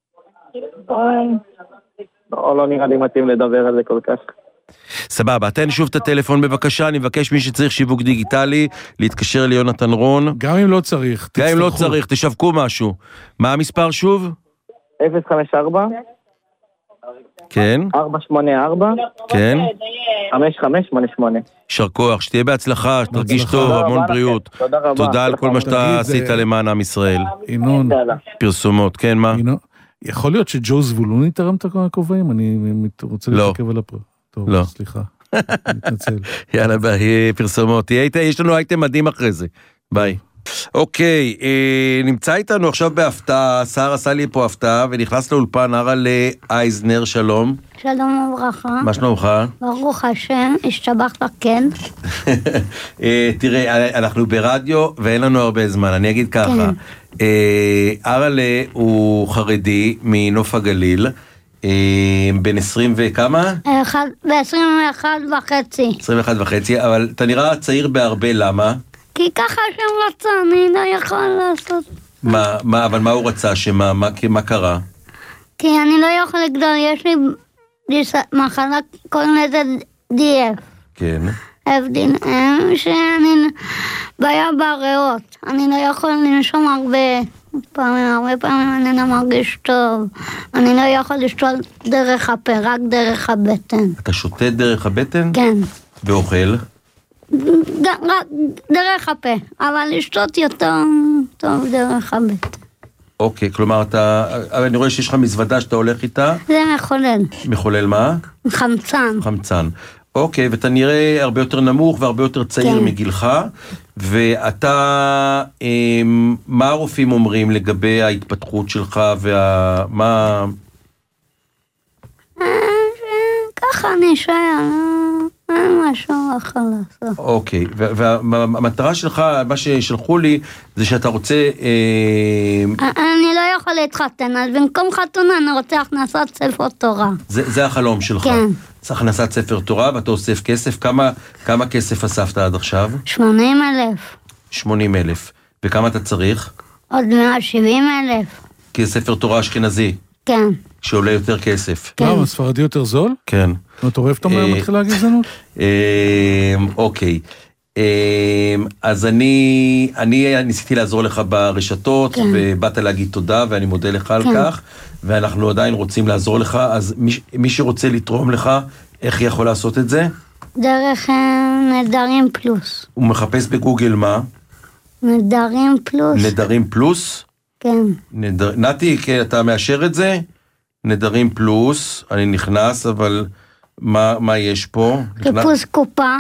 לא, לא נראה לי מתאים לדבר על זה כל כך. סבבה, תן שוב את הטלפון בבקשה, אני מבקש מי שצריך שיווק דיגיטלי, להתקשר ליונתן רון. גם אם לא צריך, גם אם לא צריך, תשווקו משהו. מה המספר שוב? אפס חמש ארבע כן. ארבע שמונה ארבע כן. חמש חמש שמונה שמונה. שר כוח, שתהיה בהצלחה, שתרגיש טוב, המון בריאות. תודה רבה. תודה על כל מה שאתה עשית למען עם ישראל. ינון. פרסומות, כן, מה? יכול להיות שג'ו זבולוני תרם את הכובעים? אני רוצה להתעכב על הפרק. טוב, לא. סליחה. מתנצל. יאללה, ביי, פרסומות. יש לנו אייטם מדהים אחרי זה. ביי. אוקיי, אה, נמצא איתנו עכשיו בהפתעה, שר עשה לי פה הפתעה, ונכנס לאולפן הרל אייזנר, שלום. שלום וברכה. מה שלומך? ברוך השם, השתבחת כן. אה, תראה, אנחנו ברדיו ואין לנו הרבה זמן, אני אגיד ככה. כן. אה, הרל הוא חרדי מנוף הגליל, אה, בן עשרים וכמה? ב-עשרים ואחת וחצי. עשרים ואחת וחצי, אבל אתה נראה צעיר בהרבה, למה? כי ככה שם רצה, אני לא יכול לעשות. מה, מה, אבל מה הוא רצה? שמה, מה, מה קרה? כי אני לא יכול לגדול, יש לי דיס, מחלה, קוראים לזה די אף. כן. אף די אם, שאני בעיה בריאות. אני לא יכול לנשום הרבה פעמים, הרבה פעמים אני לא מרגיש טוב. אני לא יכול לשתות דרך הפה, רק דרך הבטן. אתה שותה דרך הבטן? כן. ואוכל? רק דרך הפה, אבל לשתות יותר טוב דרך הבטן. אוקיי, כלומר אתה, אני רואה שיש לך מזוודה שאתה הולך איתה. זה מחולל. מחולל מה? חמצן. חמצן. אוקיי, ואתה נראה הרבה יותר נמוך והרבה יותר צעיר כן. מגילך, ואתה, מה הרופאים אומרים לגבי ההתפתחות שלך ומה... ככה נשאר, אין משהו אחר לעשות. אוקיי, והמטרה שלך, מה ששלחו לי, זה שאתה רוצה... אני לא יכול להתחתן, אז במקום חתונה אני רוצה הכנסת ספר תורה. זה החלום שלך. כן. זה הכנסת ספר תורה, ואתה אוסף כסף. כמה כסף אספת עד עכשיו? שמונים אלף. שמונים אלף. וכמה אתה צריך? עוד מאה שבעים אלף. כספר תורה אשכנזי. כן. שעולה יותר כסף. כן. למה, ספרדי יותר זול? כן. אתה רואה איפה אתה מתחילה גזענות? אוקיי. אז אני, אני ניסיתי לעזור לך ברשתות, ובאת להגיד תודה, ואני מודה לך על כך, ואנחנו עדיין רוצים לעזור לך, אז מי שרוצה לתרום לך, איך יכול לעשות את זה? דרך נדרים פלוס. הוא מחפש בגוגל מה? נדרים פלוס. נדרים פלוס? כן. נדר... נתי, אתה מאשר את זה? נדרים פלוס, אני נכנס, אבל מה, מה יש פה? חיפוש קופה.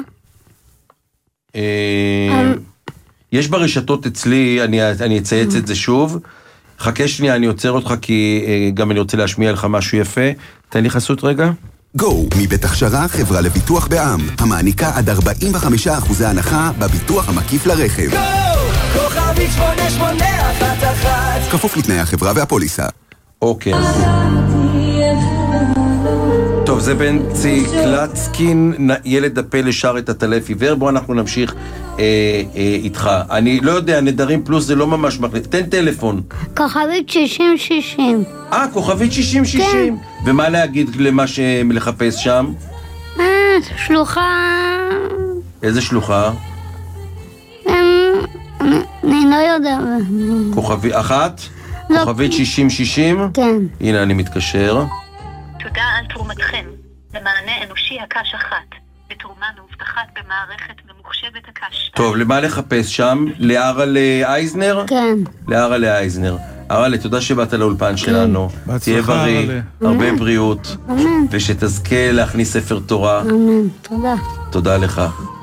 אה... יש ברשתות אצלי, אני, אני אצייץ את זה שוב. חכה שנייה, אני עוצר אותך, כי אה, גם אני רוצה להשמיע לך משהו יפה. תן לי חסות רגע. גו, מבית הכשרה חברה לביטוח בע"מ, המעניקה עד ארבעים וחמישה אחוז הנחה בביטוח המקיף לרכב. גו! כוכבית שמונה שמונה אחת אחת. כפוף לתנאי החברה והפוליסה. אוקיי. טוב, זה בנצי קלצקין, ילד הפלא שר את הטלף עיוור. בוא אנחנו נמשיך אה, אה, איתך. אני לא יודע, נדרים פלוס זה לא ממש מחליט. תן טלפון. כוכבית שישים שישים. אה, כוכבית שישים שישים. כן. ומה להגיד למה שלחפש שם? אה, שלוחה... איזה שלוחה? אני, אני לא יודע. כוכבית אחת? לא. כוכבית שישים שישים? כן. הנה, אני מתקשר. תודה על תרומתכם למענה אנושי הקש אחת, בתרומה מאובטחת במערכת ממוחשבת הקש. טוב, למה לחפש שם? לארל אייזנר? כן. לארל אייזנר. ארל, תודה שבאת לאולפן שלנו. תהיה בריא, הרבה בריאות, ושתזכה להכניס ספר תורה. אמן, תודה. תודה לך.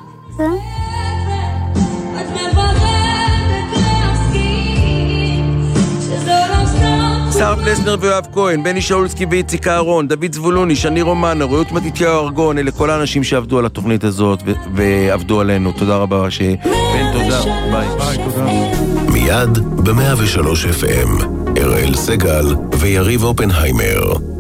שר פלסנר ויואב כהן, בני שאולסקי ואיציק אהרון, דוד זבולוני, שני רומנו, רעות מתתיהו ארגון, אלה כל האנשים שעבדו על התוכנית הזאת ו- ועבדו עלינו. תודה רבה שבן, תודה. ביי. ביי, תודה. מיד ב-מאה ושלוש אף אם, אראל סגל ויריב אופנהיימר.